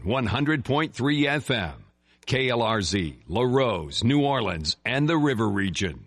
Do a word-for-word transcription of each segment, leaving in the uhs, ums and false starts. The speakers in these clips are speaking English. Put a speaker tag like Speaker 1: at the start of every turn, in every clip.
Speaker 1: one hundred point three F M, K L R Z, La Rose, New Orleans, and the River Region.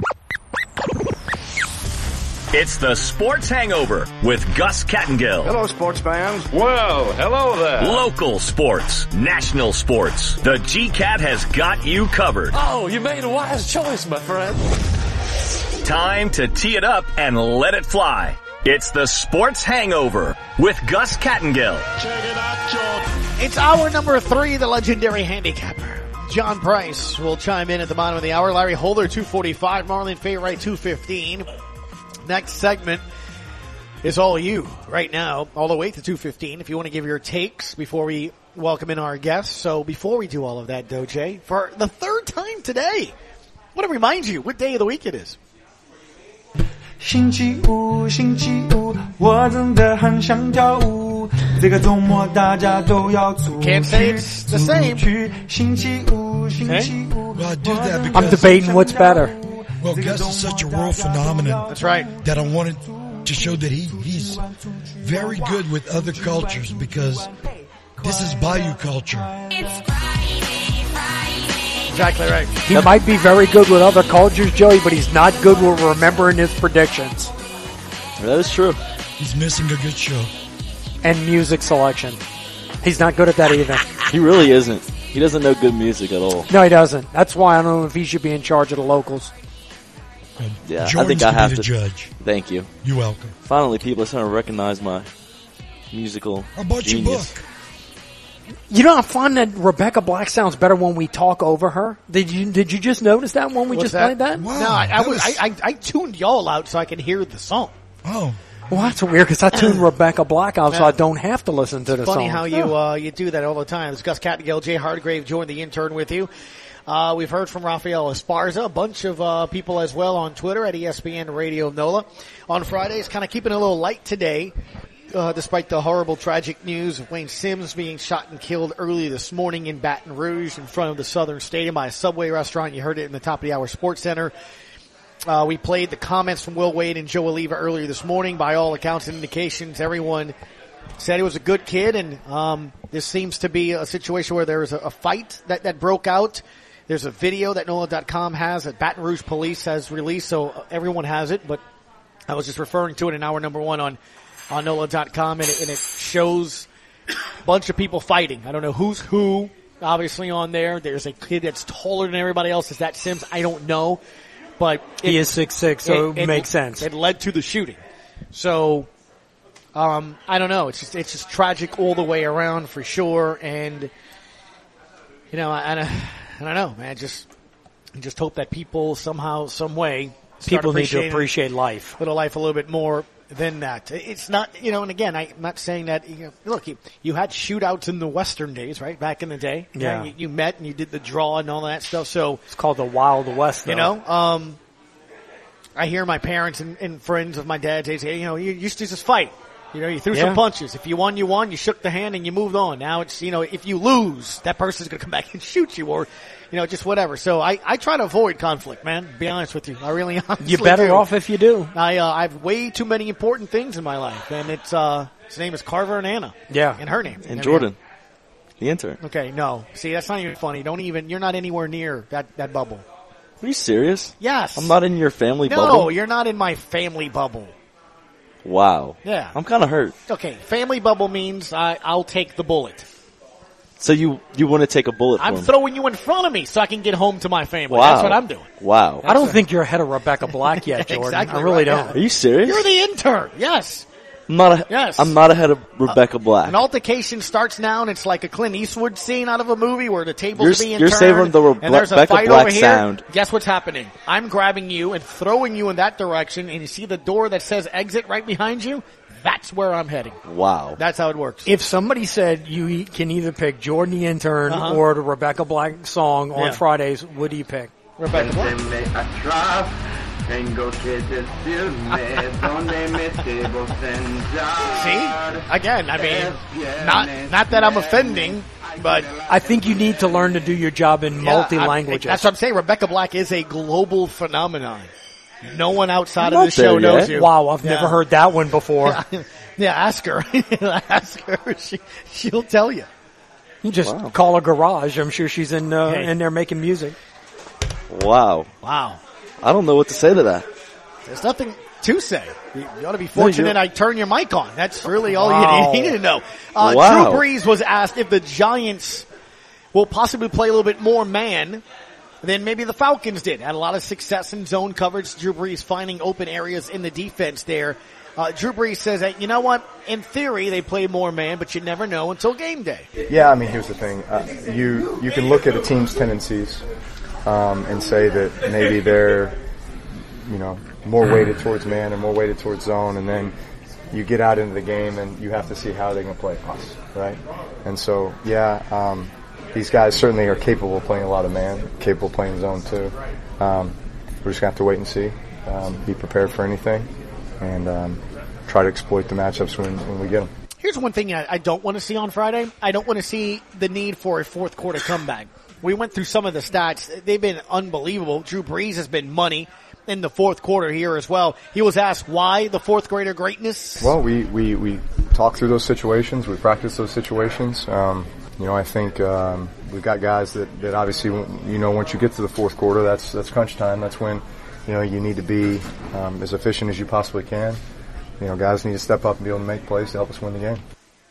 Speaker 2: It's the Sports Hangover with Gus Kattengill.
Speaker 3: Hello, sports fans.
Speaker 4: Well, hello there.
Speaker 2: Local sports, national sports. The G-Cat has got you covered.
Speaker 5: Oh, you made a wise choice, my friend.
Speaker 2: Time to tee it up and let it fly. It's the Sports Hangover with Gus Kattengill.
Speaker 4: Check it out, George.
Speaker 6: It's hour number three, the legendary handicapper. John Price will chime in at the bottom of the hour. Larry Holder, two forty-five. Marlon Favorite, two fifteen. Next segment is all you right now, all the way to two fifteen, if you want to give your takes before we welcome in our guests. So before we do all of that, Doje, for the third time today, I want to remind you what day of the week it is.
Speaker 7: 星期五，星期五，我真的很想跳舞。这个周末大家都要出去。
Speaker 6: Can't say it's the same.
Speaker 7: 星期五，星期五。
Speaker 8: Well, I do that because
Speaker 9: I'm debating what's better.
Speaker 8: Well, Gus is such a world phenomenon.
Speaker 6: That's right.
Speaker 8: That I wanted to show that he, he's very good with other cultures because this is Bayou culture.
Speaker 6: Exactly right.
Speaker 9: He might be very good with other cultures, Joey, but he's not good with remembering his predictions.
Speaker 10: That is true.
Speaker 8: He's missing a good show.
Speaker 9: And music selection. He's not good at that either.
Speaker 10: He really isn't. He doesn't know good music at all.
Speaker 9: No, he doesn't. That's why I don't know if he should be in charge of the locals.
Speaker 8: Well,
Speaker 10: Yeah,
Speaker 8: Jordan's
Speaker 10: I think I
Speaker 8: to
Speaker 10: have
Speaker 8: be the
Speaker 10: to.
Speaker 8: judge.
Speaker 10: Thank you.
Speaker 8: You're welcome.
Speaker 10: Finally, people are starting to recognize my musical
Speaker 8: I bought
Speaker 10: genius.
Speaker 8: your book.
Speaker 9: You know, I find that Rebecca Black sounds better when we talk over her. Did you Did you just notice that when we
Speaker 6: What's
Speaker 9: just
Speaker 6: that?
Speaker 9: played that?
Speaker 8: Wow,
Speaker 6: No, I, I,
Speaker 8: that
Speaker 6: was,
Speaker 8: was-
Speaker 6: I, I, I tuned y'all out so I could hear the song.
Speaker 8: Oh,
Speaker 9: Well, that's weird because I tuned Rebecca Black out so
Speaker 6: Yeah.
Speaker 9: I don't have to listen to the
Speaker 6: Funny
Speaker 9: song.
Speaker 6: how you uh, you do that all the time. It's Gus Kattengill, Jay Hardgrave joined the intern with you. Uh, we've heard from Rafael Esparza, a bunch of uh, people as well on Twitter at E S P N Radio NOLA. On Fridays, kind of keeping it a little light today, uh, despite the horrible, tragic news of Wayne Sims being shot and killed early this morning in Baton Rouge in front of the Southern Stadium by a Subway restaurant. You heard it in the top of the hour Sports Center. Uh, we played the comments from Will Wade and Joe Oliva earlier this morning. By all accounts and indications, everyone said he was a good kid, and um, this seems to be a situation where there was a, a fight that, that broke out. There's a video that NOLA dot com has, that Baton Rouge Police has released, so everyone has it, but I was just referring to it in hour number one on, on NOLA dot com, and it, and it shows a bunch of people fighting. I don't know who's who, obviously, on there. There's a kid that's taller than everybody else. Is that Sims? I don't know. But it,
Speaker 9: He is six six, so it,
Speaker 6: it
Speaker 9: makes sense.
Speaker 6: It led to the shooting. So, um, I don't know. It's just, it's just tragic all the way around for sure. And, you know, I, I, I don't know, man. Just, I just hope that people somehow, some way, start
Speaker 9: People need to
Speaker 6: appreciating
Speaker 9: appreciate life.
Speaker 6: little life a little bit more than that. It's not, you know, and again, I'm not saying that, you know, look, you, you had shootouts in the Western days, right? Back in the day.
Speaker 9: Yeah.
Speaker 6: You, you met and you did the draw and all that stuff. So,
Speaker 9: It's called the Wild West, though.
Speaker 6: you know, um, I hear my parents and, and friends of my dad say, you know, you used to just fight. You know, you threw
Speaker 9: Yeah.
Speaker 6: some punches. If you won, you won. You shook the hand and you moved on. Now it's, you know, if you lose, that person's going to come back and shoot you or, you know, just whatever. So I, I try to avoid conflict, man. To be honest with you. I really honestly
Speaker 9: You're better
Speaker 6: do.
Speaker 9: off if you do.
Speaker 6: I, uh, I have way too many important things in my life. And it's, uh, his name is Carver and Anna.
Speaker 9: Yeah.
Speaker 6: And her name.
Speaker 10: And Jordan, the intern.
Speaker 6: Okay, no. See, that's not even funny. Don't even, you're not anywhere near that, that bubble.
Speaker 10: Are you serious?
Speaker 6: Yes.
Speaker 10: I'm not in your family
Speaker 6: No,
Speaker 10: bubble?
Speaker 6: you're not in my family bubble.
Speaker 10: Wow.
Speaker 6: Yeah.
Speaker 10: I'm kind of hurt.
Speaker 6: Okay, family bubble means I, I'll take the bullet.
Speaker 10: So you, you want to take a bullet for
Speaker 6: I'm
Speaker 10: me?
Speaker 6: throwing you in front of me so I can get home to my family.
Speaker 10: Wow.
Speaker 6: That's what I'm doing.
Speaker 10: Wow.
Speaker 9: I don't think you're ahead of Rebecca Black yet, Jordan.
Speaker 6: Exactly
Speaker 9: I really
Speaker 6: right,
Speaker 9: don't.
Speaker 6: yeah.
Speaker 10: Are you serious?
Speaker 6: You're the intern. Yes.
Speaker 10: I'm not a,
Speaker 6: Yes.
Speaker 10: I'm not ahead of Rebecca Black.
Speaker 6: An altercation starts now, and it's like a Clint Eastwood scene out of a movie where the tables
Speaker 10: You're-
Speaker 6: are being
Speaker 10: you're
Speaker 6: turned,
Speaker 10: savoring the Re-
Speaker 6: and there's a
Speaker 10: Rebecca
Speaker 6: fight
Speaker 10: Black
Speaker 6: over here.
Speaker 10: sound.
Speaker 6: Guess what's happening? I'm grabbing you and throwing you in that direction, and you see the door that says exit right behind you? That's where I'm heading.
Speaker 10: Wow.
Speaker 6: That's how it works.
Speaker 9: If somebody said you e- can either pick Jordan the Intern
Speaker 6: Uh-huh.
Speaker 9: or the Rebecca Black song on
Speaker 6: Yeah.
Speaker 9: Fridays, what do you pick?
Speaker 6: Rebecca Black. See? Again, I mean, not not that I'm offending, but
Speaker 9: I think you need to learn to do your job in
Speaker 6: yeah,
Speaker 9: multi-languages.
Speaker 6: I- That's what I'm saying. Rebecca Black is a global phenomenon. No one outside
Speaker 10: I'm
Speaker 6: of
Speaker 10: not
Speaker 6: the show
Speaker 10: there
Speaker 6: knows
Speaker 10: yet.
Speaker 6: you.
Speaker 9: Wow, I've
Speaker 6: Yeah.
Speaker 9: never heard that one before.
Speaker 6: Yeah, yeah, ask her. Ask her. She, she'll tell you.
Speaker 9: You just
Speaker 10: Wow.
Speaker 9: call her garage. I'm sure she's in uh,
Speaker 6: Hey.
Speaker 9: in there making music.
Speaker 10: Wow.
Speaker 6: Wow.
Speaker 10: I don't know what to say to that.
Speaker 6: There's nothing to say. You, you ought to be fortunate
Speaker 10: No,
Speaker 6: I turned your mic on. That's really all
Speaker 9: Wow.
Speaker 6: you needed to know. Uh,
Speaker 10: Wow.
Speaker 6: Drew Brees was asked if the Giants will possibly play a little bit more man than maybe the Falcons did. Had a lot of success in zone coverage. Drew Brees finding open areas in the defense there. Uh, Drew Brees says that, you know what, in theory they play more man, but you never know until game day.
Speaker 3: Yeah, I mean, here's the thing. Uh, you you can look at a team's tendencies um, and say that maybe they're, you know, more weighted towards man or more weighted towards zone, and then you get out into the game and you have to see how they're going to play us, right? And so, yeah, um, these guys certainly are capable of playing a lot of man, capable of playing zone too. Um, we're just going to have to wait and see, um, be prepared for anything, and um, try to exploit the matchups when, when we get them.
Speaker 6: Here's one thing I, I don't want to see on Friday. I don't want to see the need for a fourth quarter comeback. We went through some of the stats. They've been unbelievable. Drew Brees has been money in the fourth quarter here as well. He was asked why the fourth grader greatness.
Speaker 3: Well, we, we, we talk through those situations. We practice those situations. Um, you know, I think um, we've got guys that, that obviously, you know, once you get to the fourth quarter, that's that's crunch time. That's when, you know, you need to be um, as efficient as you possibly can. You know, guys need to step up and be able to make plays to help us win the game.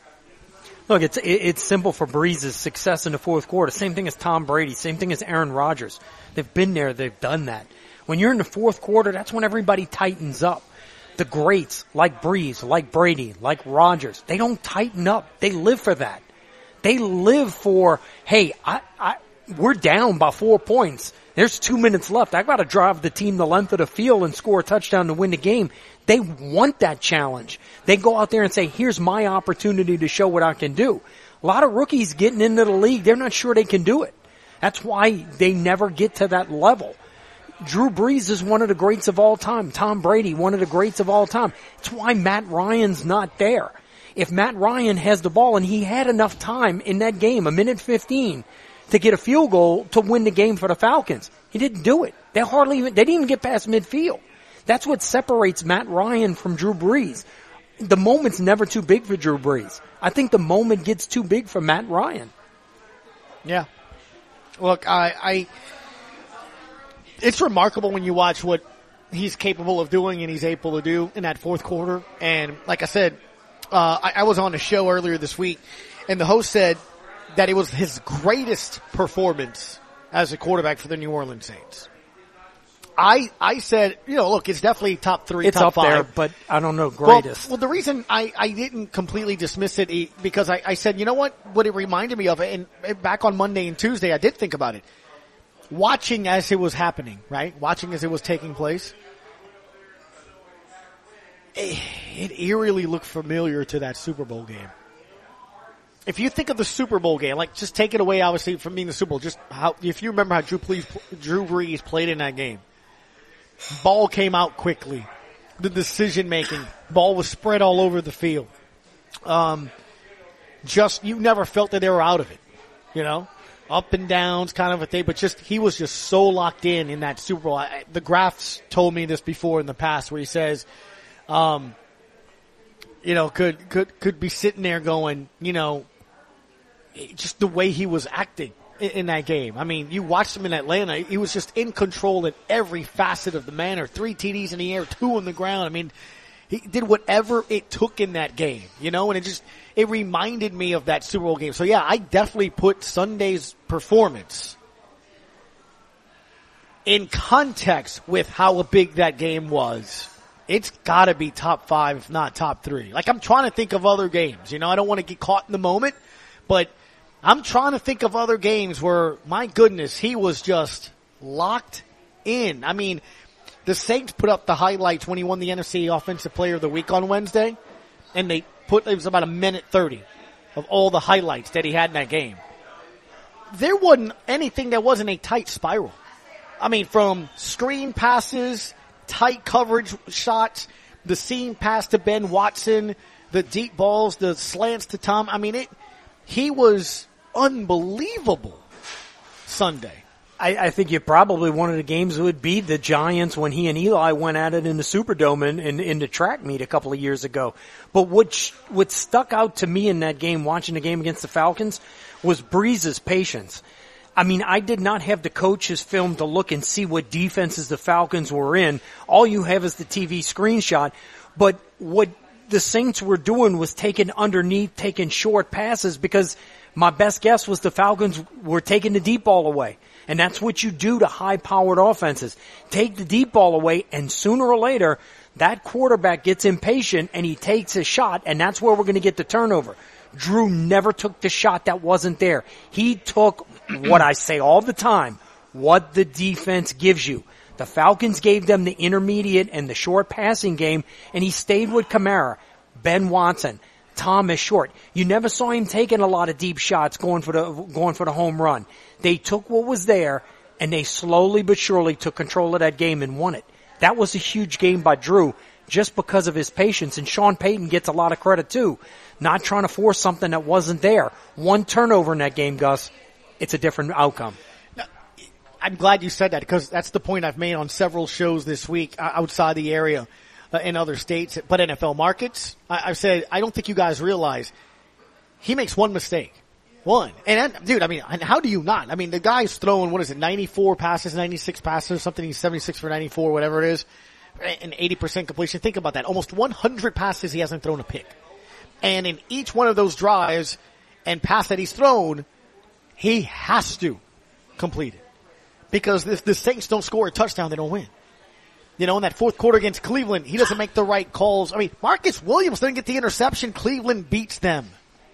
Speaker 9: Look, it's it's simple for Brees' success in the fourth quarter. Same thing as Tom Brady. Same thing as Aaron Rodgers. They've been there. They've done that. When you're in the fourth quarter, that's when everybody tightens up. The greats, like Brees, like Brady, like Rodgers, they don't tighten up. They live for that. They live for, hey, I, I, we're down by four points. There's two minutes left. I've got to drive the team the length of the field and score a touchdown to win the game. They want that challenge. They go out there and say, here's my opportunity to show what I can do. A lot of rookies getting into the league, they're not sure they can do it. That's why they never get to that level. Drew Brees is one of the greats of all time. Tom Brady, one of the greats of all time. It's why Matt Ryan's not there. If Matt Ryan has the ball, and he had enough time in that game, a minute fifteen, to get a field goal to win the game for the Falcons, he didn't do it. They hardly even, they didn't even get past midfield. That's what separates Matt Ryan from Drew Brees. The moment's never too big for Drew Brees. I think the moment gets too big for Matt Ryan.
Speaker 6: Yeah. Look, I, I, it's remarkable when you watch what he's capable of doing and he's able to do in that fourth quarter. And like I said, uh, I, I was on a show earlier this week, and the host said that it was his greatest performance as a quarterback for the New Orleans Saints. I I said, you know, look, it's definitely top three,
Speaker 9: It's
Speaker 6: top
Speaker 9: up
Speaker 6: five.
Speaker 9: there, but I don't know greatest.
Speaker 6: Well, well, the reason I, I didn't completely dismiss it eh, because I, I said, you know what, what it reminded me of, and back on Monday and Tuesday, I did think about it. Watching as it was happening, right? Watching as it was taking place. It, it eerily looked familiar to that Super Bowl game. If you think of the Super Bowl game, like just take it away, obviously, from being the Super Bowl, just how, if you remember how Drew Brees, Drew Brees played in that game. Ball came out quickly. The decision making. Ball was spread all over the field. Um, just, you never felt that they were out of it. You know? Up and downs kind of a thing, but just, he was just so locked in in that Super Bowl. I, the Graphs told me this before in the past where he says, um, you know, could, could, could be sitting there going, you know, just the way he was acting in, in that game. I mean, you watched him in Atlanta. He was just in control in every facet of the manner. Three T Ds in the air, two on the ground. I mean, he did whatever it took in that game, you know, and it just, it reminded me of that Super Bowl game. So yeah, I definitely put Sunday's performance in context with how big that game was. It's gotta be top five, if not top three. Like, I'm trying to think of other games, you know, I don't want to get caught in the moment, but I'm trying to think of other games where, my goodness, he was just locked in. I mean, the Saints put up the highlights when he won the N F C Offensive Player of the Week on Wednesday, and they put, it was about a minute thirty of all the highlights that he had in that game. There wasn't anything that wasn't a tight spiral. I mean, from screen passes, tight coverage shots, the seam pass to Ben Watson, the deep balls, the slants to Tom. I mean, it, he was unbelievable Sunday.
Speaker 9: I, I think you probably one of the games would be the Giants when he and Eli went at it in the Superdome and in, in the track meet a couple of years ago. But what what stuck out to me in that game, watching the game against the Falcons, was Breeze's patience. I mean, I did not have the coach's film to look and see what defenses the Falcons were in. All you have is the T V screenshot. But what the Saints were doing was taking underneath, taking short passes, because my best guess was the Falcons were taking the deep ball away. And that's what you do to high-powered offenses. Take the deep ball away, and sooner or later, that quarterback gets impatient and he takes a shot, and that's where we're going to get the turnover. Drew never took the shot that wasn't there. He took what I say all the time, what the defense gives you. The Falcons gave them the intermediate and the short passing game, and he stayed with Kamara, Ben Watson, Thomas Short. You never saw him taking a lot of deep shots going for the going for the home run. They took what was there, and they slowly but surely took control of that game and won it. That was a huge game by Drew just because of his patience, and Sean Payton gets a lot of credit too. Not trying to force something that wasn't there. One turnover in that game, Gus, it's a different outcome.
Speaker 6: I'm glad you said that, because that's the point I've made on several shows this week outside the area uh, in other states, but N F L markets. I, I've said, I don't think you guys realize he makes one mistake. One. And, dude, I mean, and how do you not? I mean, the guy's throwing, what is it, ninety-four passes, ninety-six passes, something. He's seventy-six for ninety-four, whatever it is, and eighty percent completion. Think about that. Almost one hundred passes he hasn't thrown a pick. And in each one of those drives and pass that he's thrown, he has to complete it. Because if the Saints don't score a touchdown, they don't win. You know, in that fourth quarter against Cleveland, he doesn't make the right calls. I mean, Marcus Williams didn't get the interception. Cleveland beats them.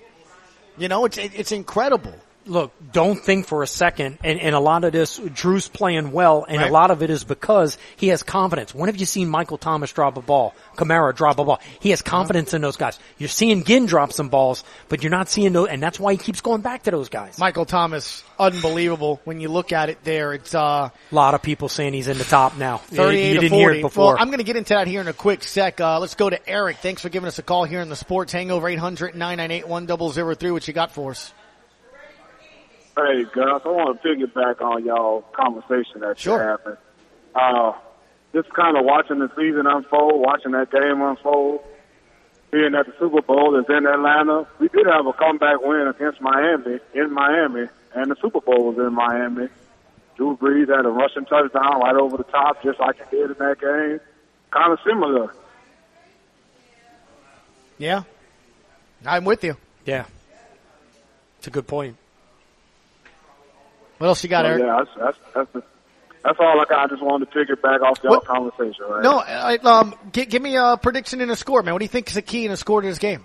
Speaker 6: You know, it's it's incredible.
Speaker 9: Look, don't think for a second, and, and a lot of this, Drew's playing well, and
Speaker 6: Right.
Speaker 9: a lot of it is because he has confidence. When have you seen Michael Thomas drop a ball? Kamara drop a ball? He has confidence in those guys. You're seeing Ginn drop some balls, but you're not seeing those, and that's why he keeps going back to those guys.
Speaker 6: Michael Thomas, unbelievable. When you look at it there, it's uh
Speaker 9: A lot of people saying he's in the top now.
Speaker 6: thirty-eight
Speaker 9: you
Speaker 6: to
Speaker 9: didn't
Speaker 6: forty.
Speaker 9: hear it before.
Speaker 6: Well, I'm going to get into that here in a quick sec. Uh, let's go to Eric. Thanks for giving us a call here in the Sports Hangover, eight hundred, nine nine eight, one zero zero three. What you got for us?
Speaker 11: Hey, Gus, I want to piggyback on y'all conversation that
Speaker 6: Sure.
Speaker 11: you're having. Uh, just kind of watching the season unfold, watching that game unfold, being that the Super Bowl is in Atlanta. We did have a comeback win against Miami, in Miami, and the Super Bowl was in Miami. Drew Brees had a rushing touchdown right over the top, just like he did in that game. Kind of similar.
Speaker 6: Yeah. I'm with you.
Speaker 9: Yeah. It's a good point.
Speaker 6: What else you got,
Speaker 11: So,
Speaker 6: Eric?
Speaker 11: yeah, that's, that's, that's, the, that's all I got. I just wanted to piggyback off y'all
Speaker 6: What-
Speaker 11: conversation, right?
Speaker 6: No, I, um, g- give me a prediction and a score, man. What do you think is the key in a score to this game?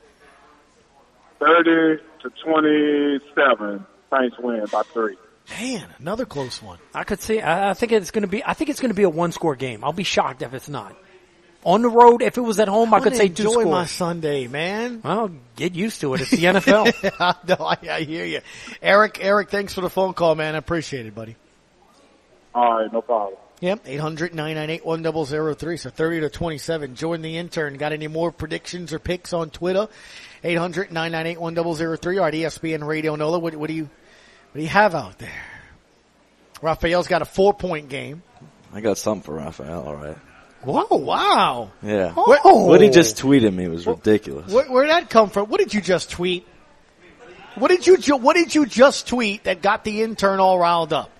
Speaker 11: thirty to twenty-seven. Saints win by three.
Speaker 6: Man, another close one.
Speaker 9: I could see. I, I think it's going to be. I think it's going to be a one-score game. I'll be shocked if it's not. On the road, if it was at home, I could say two
Speaker 6: enjoy
Speaker 9: scores.
Speaker 6: my Sunday, man.
Speaker 9: Well, get used to it. It's the N F L.
Speaker 6: no, I, I hear you. Eric, Eric, thanks for the phone call, man. I appreciate it, buddy.
Speaker 11: All right, no problem.
Speaker 6: Yep, eight hundred, nine nine eight, one zero zero three, so thirty to twenty-seven. Join the intern. Got any more predictions or picks on Twitter? eight hundred, nine nine eight, one zero zero three, or at E S P N Radio Nola. What, what do you, what do you have out there? Raphael's got a four-point game.
Speaker 10: I got something for Raphael, all right.
Speaker 6: Whoa, wow.
Speaker 10: Yeah.
Speaker 6: Oh.
Speaker 10: What he just tweeted me was ridiculous.
Speaker 6: Where, where'd that come from? What did you just tweet? What did you ju- What did you just tweet that got the intern all riled up?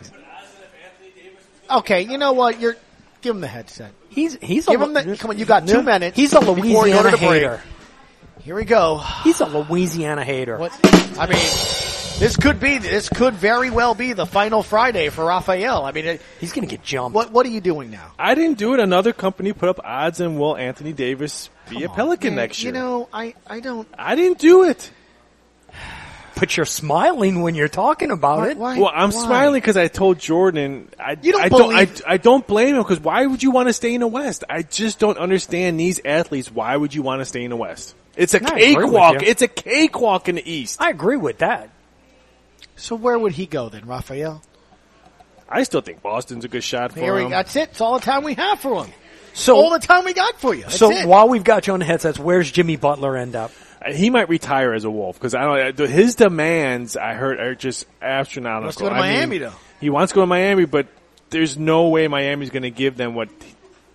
Speaker 6: Okay, you know what? You're give him the headset.
Speaker 9: He's he's
Speaker 6: give
Speaker 9: a,
Speaker 6: him the. Come on, you got two
Speaker 9: Yeah.
Speaker 6: minutes.
Speaker 9: He's a
Speaker 6: before we
Speaker 9: Louisiana
Speaker 6: go to the break.
Speaker 9: hater.
Speaker 6: Here we go.
Speaker 9: He's a Louisiana hater.
Speaker 6: What? I mean, this could be. This could very well be the final Friday for Raphael. I mean, it,
Speaker 9: he's going to get jumped.
Speaker 6: What What are you doing now?
Speaker 12: I didn't do it. Another company put up odds and will Anthony Davis be a Pelican
Speaker 6: Man,
Speaker 12: next year?
Speaker 6: You know, I I don't.
Speaker 12: I didn't do it.
Speaker 9: But you're smiling when you're talking about
Speaker 6: Why-
Speaker 9: it.
Speaker 6: why-
Speaker 12: Well, I'm
Speaker 6: why?
Speaker 12: smiling because I told Jordan. I,
Speaker 6: You don't
Speaker 12: I don't. I,
Speaker 6: believe-
Speaker 12: I don't blame him because why would you want to stay in the West? I just don't understand these athletes. Why would you want to stay in the West? It's a
Speaker 9: I agree with
Speaker 12: cakewalk.
Speaker 9: you.
Speaker 12: It's a cakewalk in the East.
Speaker 9: I agree with that.
Speaker 6: So where would he go then, Raphael?
Speaker 12: I still think Boston's a good shot for
Speaker 6: Here we,
Speaker 12: him.
Speaker 6: that's it. It's all the time we have for him.
Speaker 9: So
Speaker 6: all the time we got for you. That's
Speaker 9: so
Speaker 6: it.
Speaker 9: while we've got you on the headsets, where's Jimmy Butler end up?
Speaker 12: He might retire as a Wolf because I don't. His demands I heard are just astronomical.
Speaker 6: Let's go to
Speaker 12: I mean,
Speaker 6: Miami though.
Speaker 12: He wants to go to Miami, but there's no way Miami's going to give them what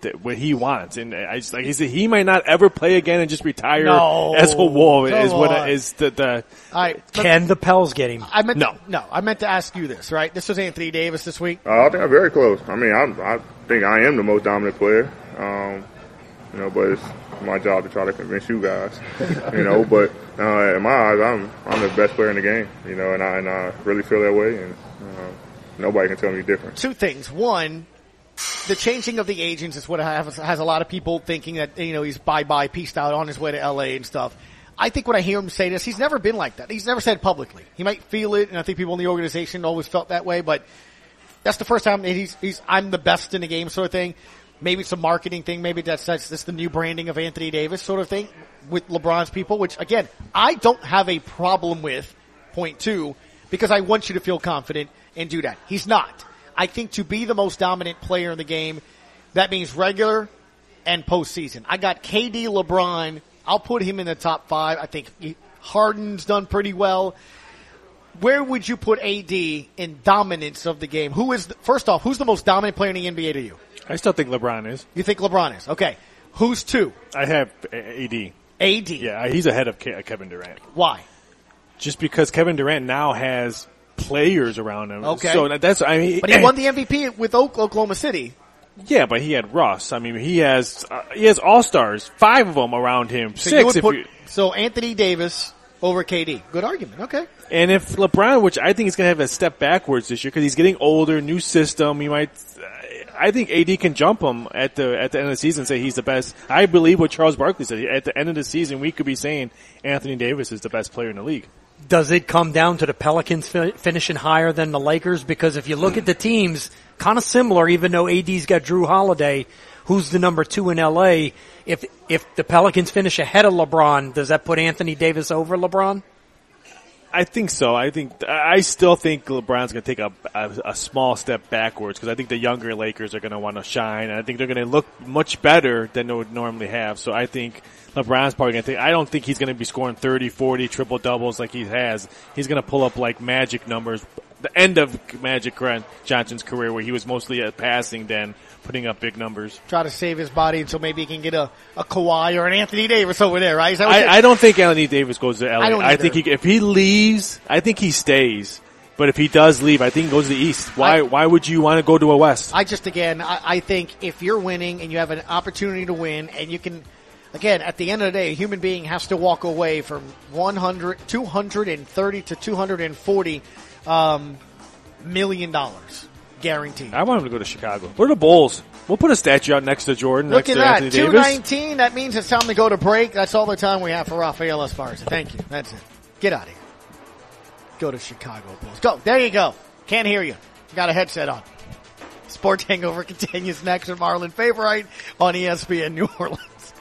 Speaker 12: that what he wants. And I just like he said, he might not ever play again and just retire
Speaker 6: no,
Speaker 12: as a Wolf. Is
Speaker 6: on.
Speaker 12: what is the the.
Speaker 6: All right,
Speaker 9: can the Pels get him?
Speaker 6: I meant
Speaker 12: no,
Speaker 6: to, no. I meant to ask you this. Right, this was Anthony Davis this week.
Speaker 13: Uh, I think I'm very close. I mean, I'm, I think I am the most dominant player. Um, you know, but it's my job to try to convince you guys. You know, but uh, in my eyes, I'm I'm the best player in the game. You know, and I and I really feel that way, and uh, nobody can tell me different.
Speaker 6: Two things. One, the changing of the agents is what has, has a lot of people thinking that, you know, he's bye-bye, peaced out on his way to L A and stuff. I think when I hear him say this, he's never been like that. He's never said publicly. He might feel it, and I think people in the organization always felt that way, but that's the first time that he's, he's, I'm the best in the game sort of thing. Maybe it's a marketing thing. Maybe that's, that's, that's the new branding of Anthony Davis sort of thing with LeBron's people, which again, I don't have a problem with, point two, because I want you to feel confident and do that. He's not. I think to be the most dominant player in the game, that means regular and postseason. I got K D, LeBron. I'll put him in the top five. I think he, Harden's done pretty well. Where would you put A D in dominance of the game? Who is, the, first off, who's the most dominant player in the N B A to you?
Speaker 12: I still think LeBron is.
Speaker 6: You think LeBron is? Okay. Who's two?
Speaker 12: I have A D.
Speaker 6: A D.
Speaker 12: Yeah, he's ahead of Kevin Durant.
Speaker 6: Why?
Speaker 12: Just because Kevin Durant now has players around him.
Speaker 6: Okay.
Speaker 12: So that's, I mean.
Speaker 6: But he won the M V P with Oklahoma City.
Speaker 12: Yeah, but he had Russ. I mean, he has, uh, he has all-stars, five of them around him.
Speaker 6: So
Speaker 12: Six
Speaker 6: you would
Speaker 12: if
Speaker 6: put,
Speaker 12: you,
Speaker 6: so Anthony Davis over K D. Good argument. Okay.
Speaker 12: And if LeBron, which I think is going to have a step backwards this year because he's getting older, new system, he might, I think A D can jump him at the, at the end of the season and say he's the best. I believe what Charles Barkley said. At the end of the season, we could be saying Anthony Davis is the best player in the league.
Speaker 9: Does it come down to the Pelicans fi- finishing higher than the Lakers? Because if you look at the teams, kind of similar, even though A D's got Drew Holiday, who's the number two in L A. If if the Pelicans finish ahead of LeBron, does that put Anthony Davis over LeBron?
Speaker 12: I think so. I think I still think LeBron's going to take a, a, a small step backwards because I think the younger Lakers are going to want to shine, and I think they're going to look much better than they would normally have. So I think LeBron's probably going to take. I don't think he's going to be scoring thirty, forty triple doubles like he has. He's going to pull up like Magic numbers. The end of Magic Johnson's career, where he was mostly a passing than putting up big numbers.
Speaker 6: Try to save his body until maybe he can get a, a Kawhi or an Anthony Davis over there, right? Is that what
Speaker 12: I, I don't think Anthony Davis goes to L A.
Speaker 6: I, don't
Speaker 12: I think he, if he leaves, I think he stays. But if he does leave, I think he goes to the East. Why?
Speaker 6: I,
Speaker 12: why would you want to go to a West?
Speaker 6: I just again, I, I think if you're winning and you have an opportunity to win, and you can, again, at the end of the day, a human being has to walk away from one hundred, two hundred thirty to two hundred forty um, million dollars guaranteed.
Speaker 12: I want him to go to Chicago. What are the Bulls? We'll put a statue out next to Jordan.
Speaker 6: Look
Speaker 12: next
Speaker 6: at
Speaker 12: to
Speaker 6: that,
Speaker 12: Anthony
Speaker 6: two
Speaker 12: Davis.
Speaker 6: nineteen. That means it's time to go to break. That's all the time we have for Rafael Esparza. Thank you. That's it. Get out of here. Go to Chicago Bulls. Go. There you go. Can't hear you. Got a headset on. Sports Hangover continues next with Marlon Favorite on E S P N New Orleans.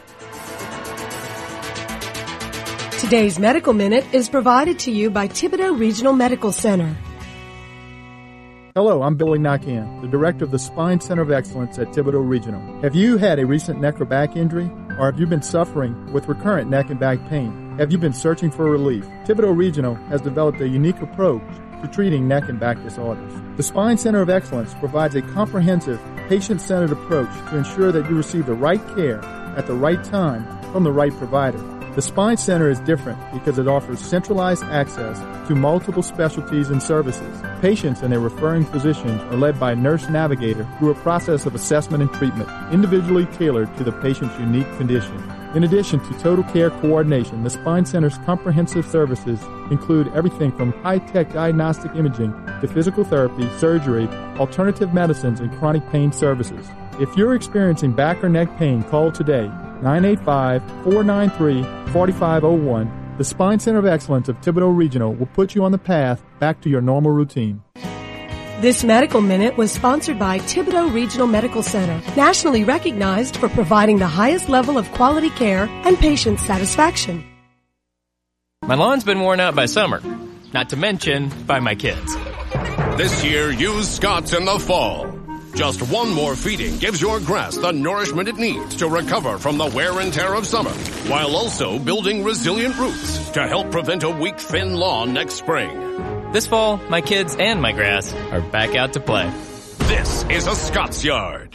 Speaker 14: Today's Medical Minute is provided to you by Thibodeau Regional Medical Center.
Speaker 15: Hello, I'm Billy Nakian, the director of the Spine Center of Excellence at Thibodeau Regional. Have you had a recent neck or back injury? Or have you been suffering with recurrent neck and back pain? Have you been searching for relief? Thibodeau Regional has developed a unique approach to treating neck and back disorders. The Spine Center of Excellence provides a comprehensive, patient-centered approach to ensure that you receive the right care at the right time from the right provider. The Spine Center is different because it offers centralized access to multiple specialties and services. Patients and their referring physicians are led by a nurse navigator through a process of assessment and treatment, individually tailored to the patient's unique condition. In addition to total care coordination, the Spine Center's comprehensive services include everything from high-tech diagnostic imaging to physical therapy, surgery, alternative medicines, and chronic pain services. If you're experiencing back or neck pain, call today, nine eight five, four nine three, four five zero one. The Spine Center of Excellence of Thibodeau Regional will put you on the path back to your normal routine.
Speaker 14: This Medical Minute was sponsored by Thibodeau Regional Medical Center, nationally recognized for providing the highest level of quality care and patient satisfaction.
Speaker 16: My lawn's been worn out by summer, not to mention by my kids.
Speaker 17: This year, use Scott's in the fall. Just one more feeding gives your grass the nourishment it needs to recover from the wear and tear of summer, while also building resilient roots to help prevent a weak, thin lawn next spring.
Speaker 16: This fall, my kids and my grass are back out to play.
Speaker 17: This is a Scott's Yard.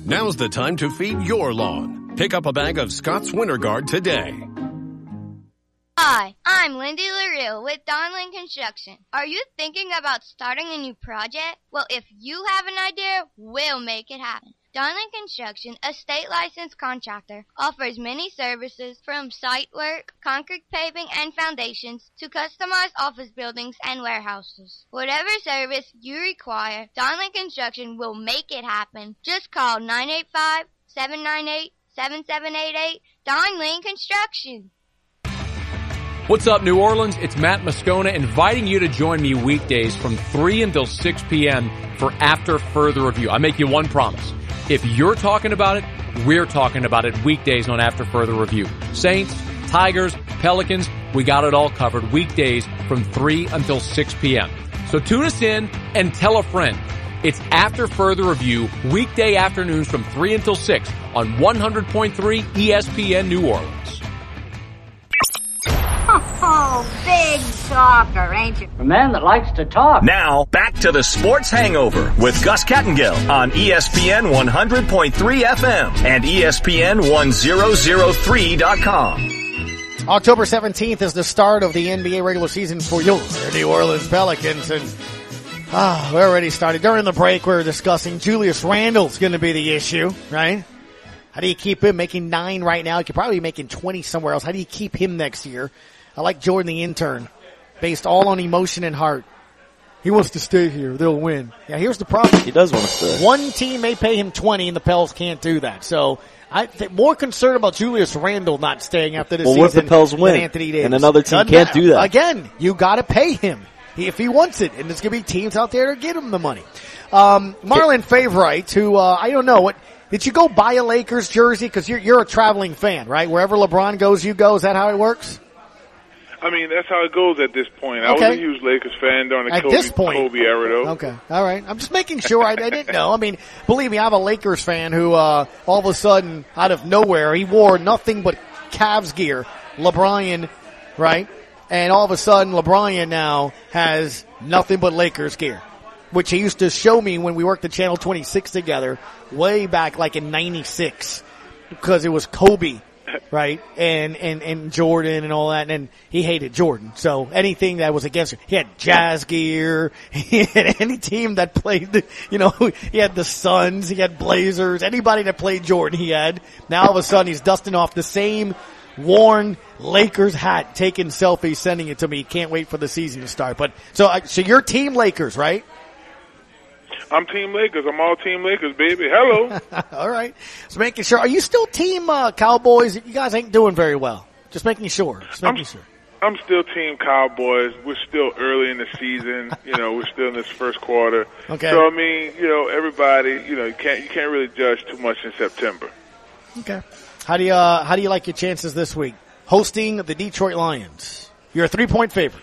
Speaker 17: Now's the time to feed your lawn. Pick up a bag of Scott's Winter Guard today.
Speaker 18: Hi, I'm Lindy LaRue with Donlin Construction. Are you thinking about starting a new project? Well, if you have an idea, we'll make it happen. Donlin Construction, a state licensed contractor, offers many services from site work, concrete paving and foundations to customized office buildings and warehouses. Whatever service you require, Donlin Construction will make it happen. Just call nine eight five, seven nine eight, seven seven eight eight, Donlin Construction.
Speaker 19: What's up, New Orleans? It's Matt Moscona inviting you to join me weekdays from three until six p.m. for After Further Review. I make you one promise. If you're talking about it, we're talking about it weekdays on After Further Review. Saints, Tigers, Pelicans, we got it all covered weekdays from three until six p.m. So tune us in and tell a friend. It's After Further Review, weekday afternoons from three until six on one hundred point three E S P N New Orleans.
Speaker 20: Oh, big talker, ain't you?
Speaker 2: A man that likes to talk. Now, back to the Sports Hangover with Gus Kattengill on E S P N one hundred point three F M and E S P N ten oh three dot com.
Speaker 6: October seventeenth is the start of the N B A regular season for your New Orleans Pelicans, and ah, we already started. During the break, we were discussing Julius Randle's going to be the issue, right? How do you keep him making nine right now? He could probably be making twenty somewhere else. How do you keep him next year? I like Jordan the intern, based all on emotion and heart. He wants to stay here. They'll win. Yeah, here's the problem.
Speaker 10: He does want to stay.
Speaker 6: One team may pay him twenty, and the Pels can't do that. So I think more concerned about Julius Randle not staying after this
Speaker 10: well,
Speaker 6: season
Speaker 10: what if the Pels win,
Speaker 6: than Anthony Davis.
Speaker 10: And another team
Speaker 6: Doesn't
Speaker 10: can't
Speaker 6: matter.
Speaker 10: do that.
Speaker 6: Again, you got to pay him if he wants it, and there's going to be teams out there to get him the money. Um, Marlon Favorite, who uh, I don't know what. Did you go buy a Lakers jersey? Because you're you're a traveling fan, right? Wherever LeBron goes, you go. Is that how it works?
Speaker 21: I mean, that's how it goes at this point. I
Speaker 6: Okay.
Speaker 21: was a huge Lakers fan during the
Speaker 6: At
Speaker 21: Kobe,
Speaker 6: this point.
Speaker 21: Kobe era, though.
Speaker 6: Okay. All right. I'm just making sure. I, I didn't know. I mean, believe me, I'm a Lakers fan who, uh, all of a sudden, out of nowhere, he wore nothing but Cavs gear. LeBron, right? And all of a sudden, LeBron now has nothing but Lakers gear, which he used to show me when we worked at Channel twenty-six together way back like in ninety-six, because it was Kobe. Right, and, and, and Jordan and all that, and he hated Jordan. So anything that was against him, he had Jazz gear, he had any team that played, the, you know, he had the Suns, he had Blazers, anybody that played Jordan he had. Now all of a sudden he's dusting off the same worn Lakers hat, taking selfies, sending it to me. He can't wait for the season to start. But, so, so you're Team Lakers, right?
Speaker 21: I'm Team Lakers. I'm all Team Lakers, baby. Hello.
Speaker 6: All right. Just making sure. Are you still Team uh, Cowboys? You guys ain't doing very well. Just making sure. Just making
Speaker 21: I'm,
Speaker 6: sure.
Speaker 21: I'm still Team Cowboys. We're still early in the season. You know, we're still in this first quarter.
Speaker 6: Okay.
Speaker 21: So I mean, you know, everybody, you know, you can't you can't really judge too much in September.
Speaker 6: Okay. How do you uh, how do you like your chances this week? Hosting the Detroit Lions. You're a three point favorite.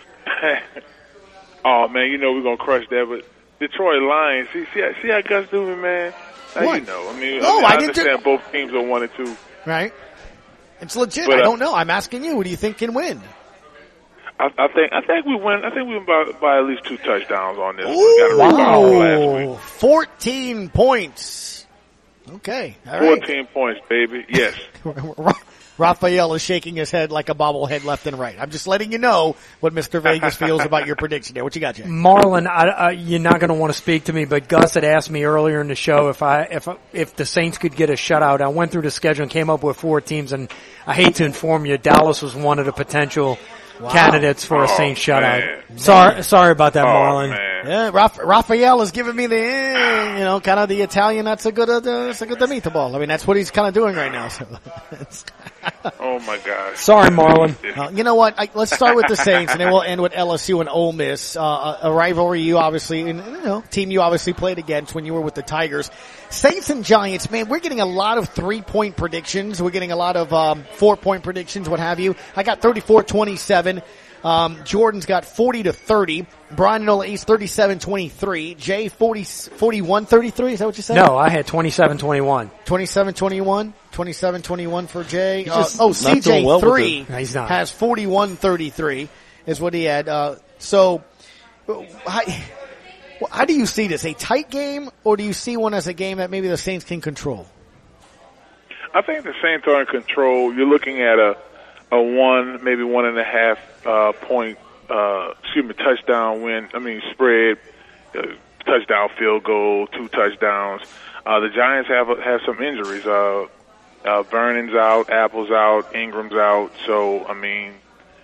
Speaker 21: Oh man, you know we're gonna crush that, but Detroit Lions. See, see, see how Gus doing, man. Now,
Speaker 6: What?
Speaker 21: you know, I mean,
Speaker 6: No,
Speaker 21: I, mean,
Speaker 6: I
Speaker 21: I
Speaker 6: didn't
Speaker 21: understand
Speaker 6: do-
Speaker 21: both teams are one and two.
Speaker 6: Right. It's legit.
Speaker 21: But,
Speaker 6: I
Speaker 21: uh,
Speaker 6: don't know. I'm asking you. Who do you think can win?
Speaker 21: I, I think I think we win. I think we win by, by at least two touchdowns on this. one. Got a rebound from last week.
Speaker 6: fourteen points. Okay. All right.
Speaker 21: Fourteen points, baby. Yes.
Speaker 6: Raphael is shaking his head like a bobblehead left and right. I'm just letting you know what Mister Vegas feels about your prediction there. What you got, Jay?
Speaker 9: Marlon, I, I, you're not going to want to speak to me, but Gus had asked me earlier in the show if I if if the Saints could get a shutout. I went through the schedule and came up with four teams, and I hate to inform you, Dallas was one of the potential
Speaker 6: Wow.
Speaker 9: candidates for a
Speaker 21: Oh,
Speaker 9: Saints shutout.
Speaker 21: man.
Speaker 9: Sorry, sorry about that,
Speaker 21: Oh,
Speaker 9: Marlon.
Speaker 21: man.
Speaker 6: Yeah, Raf- Raphael is giving me the, eh, you know, kind of the Italian. That's a good, uh, that's a good meatball. I mean, that's what he's kind of doing right now. So,
Speaker 21: Oh my gosh.
Speaker 9: Sorry, Marlon.
Speaker 6: uh, you know what? I, let's start with the Saints, and then we'll end with L S U and Ole Miss. Uh, a, a rivalry you obviously, and, you know, team you obviously played against when you were with the Tigers. Saints and Giants, man, we're getting a lot of three-point predictions. We're getting a lot of um, four-point predictions, what have you. I got thirty-four twenty-seven. Um, Jordan's got forty to thirty. Brian Nola East thirty-seven twenty-three. Jay forty, forty-one thirty-three. Is that what you said?
Speaker 9: No, I had twenty-seven twenty-one.
Speaker 6: twenty-seven twenty-one. twenty-seven twenty-one for Jay.
Speaker 9: He's
Speaker 6: Uh,
Speaker 9: just
Speaker 6: oh,
Speaker 9: not
Speaker 6: C J
Speaker 9: doing well with
Speaker 6: three
Speaker 9: it. No, he's not.
Speaker 6: has forty-one thirty-three is what he had. Uh, so, I, How do you see this? A tight game, or do you see one as a game that maybe the Saints can control?
Speaker 21: I think the Saints are in control. You're looking at a a one, maybe one and a half uh, point, uh, excuse me, touchdown win. I mean spread, uh, touchdown, field goal, two touchdowns. Uh, the Giants have have some injuries. Uh, uh, Vernon's out, Apple's out, Ingram's out. So I mean,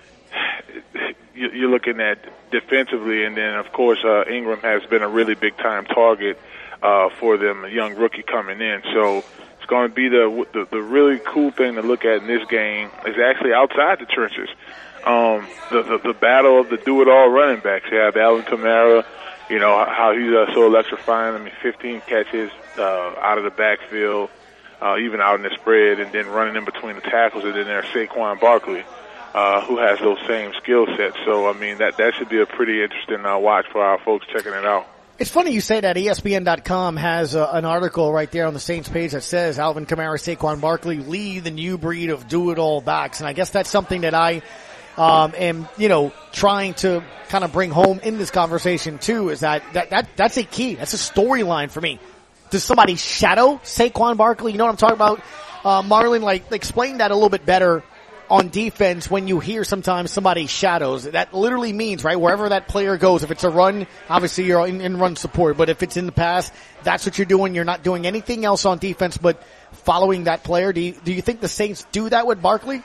Speaker 21: you're looking at defensively, and then of course uh, Ingram has been a really big time target uh, for them, a young rookie coming in. So it's going to be the, the the really cool thing to look at in this game is actually outside the trenches. Um, the, the the battle of the do-it-all running backs. You have Alvin Kamara, you know how he's uh, so electrifying. I mean, fifteen catches uh, out of the backfield, uh, even out in the spread, and then running in between the tackles. And then there's Saquon Barkley, uh, who has those same skill sets. So I mean, that that should be a pretty interesting uh, watch for our folks checking it out.
Speaker 6: It's funny you say that. E S P N dot com has uh, an article right there on the Saints page that says Alvin Kamara, Saquon Barkley lead the new breed of do-it-all backs. And I guess that's something that I um, am, you know, trying to kind of bring home in this conversation too, is that, that, that that's a key. That's a storyline for me. Does somebody shadow Saquon Barkley? You know what I'm talking about? Uh, Marlon, like, explain that a little bit better on defense. When you hear sometimes somebody shadows, that literally means, right, wherever that player goes, if it's a run, obviously you're in, in run support, but if it's in the pass, that's what you're doing. You're not doing anything else on defense but following that player. Do you, do you think the Saints do that with Barkley?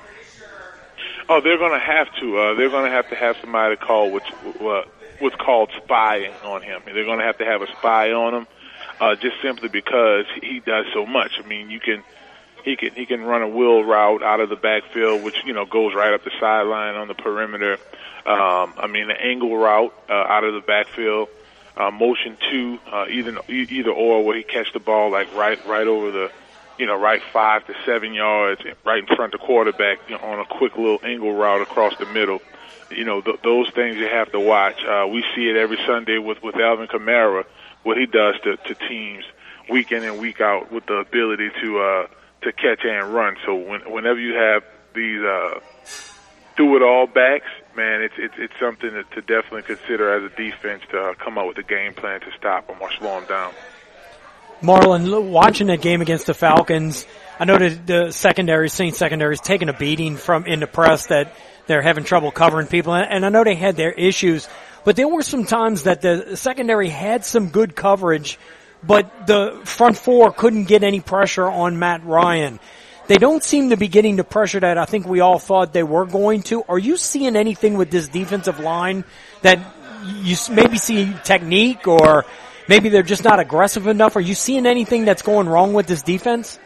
Speaker 21: Oh, they're going to have to. Uh, they're going to have to have somebody call what's, uh, what's called spying on him. They're going to have to have a spy on him, uh, just simply because he does so much. I mean, you can, He can he can run a wheel route out of the backfield, which you know goes right up the sideline on the perimeter. Um, I mean, an angle route uh, out of the backfield, uh, motion two, uh, either either or, where he catch the ball like right right over the, you know, right five to seven yards, right in front of the quarterback, you know, on a quick little angle route across the middle. You know, th- those things you have to watch. Uh, we see it every Sunday with with Alvin Kamara, what he does to, to teams week in and week out with the ability to. Uh, to catch and run. So when, whenever you have these uh, do-it-all backs, man, it's it's, it's something to, to definitely consider as a defense to uh, come up with a game plan to stop them or slow them down.
Speaker 9: Marlon, watching that game against the Falcons, I know that the secondary, Saints secondary, is taking a beating from in the press, that they're having trouble covering people, and I know they had their issues, but there were some times that the secondary had some good coverage, but the front four couldn't get any pressure on Matt Ryan. They don't seem to be getting the pressure that I think we all thought they were going to. Are you seeing anything with this defensive line that you maybe see technique, or maybe they're just not aggressive enough? Are you seeing anything that's going wrong with this defense?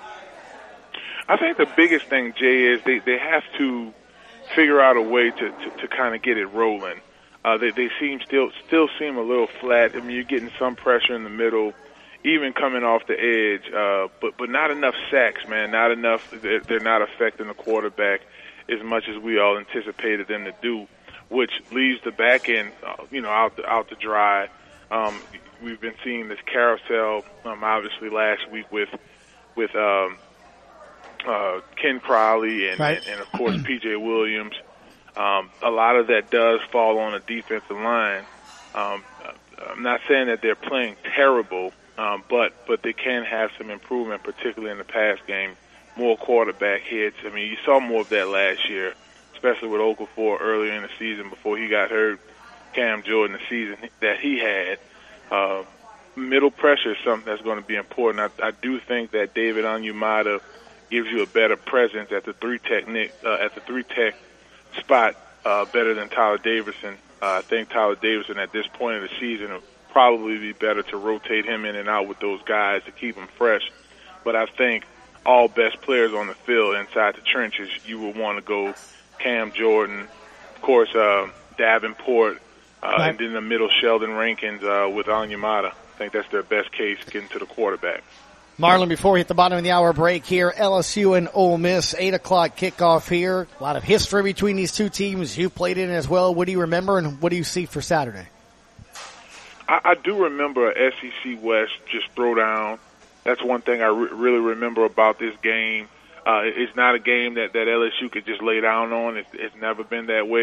Speaker 21: I think the biggest thing, Jay, is they, they have to figure out a way to, to, to kind of get it rolling. Uh, they, they seem still still seem a little flat. I mean, you're getting some pressure in the middle, even coming off the edge, uh, but but not enough sacks, man. Not enough. They're, they're not affecting the quarterback as much as we all anticipated them to do, which leaves the back end, uh, you know, out the, out to dry. Um, we've been seeing this carousel, um, obviously last week with with um, uh, Ken Crowley and, right. and, and of course P J Williams. Um, a lot of that does fall on the defensive line. Um, I'm not saying that they're playing terrible. Um, but but they can have some improvement, particularly in the pass game, more quarterback hits. I mean, you saw more of that last year, especially with Okafor earlier in the season before he got hurt. Cam Jordan, the season that he had. Uh, middle pressure is something that's going to be important. I, I do think that David Onyemata gives you a better presence at the three tech uh, at the three tech spot, uh, better than Tyler Davidson. Uh, I think Tyler Davidson at this point of the season probably be better to rotate him in and out with those guys to keep him fresh. But I think all best players on the field inside the trenches, you would want to go Cam Jordan, of course, uh, Davenport, uh, right. and then the middle Sheldon Rankins uh, with Onyemata. I think that's their best case getting to the quarterback.
Speaker 6: Marlon, before we hit the bottom of the hour break here, L S U and Ole Miss, eight o'clock kickoff here. A lot of history between these two teams. You played in as well. What do you remember, and what do you see for Saturday?
Speaker 21: I, I do remember S E C West just throw down. That's one thing I re- really remember about this game. Uh, it's not a game that, that L S U could just lay down on. It's, it's never been that way.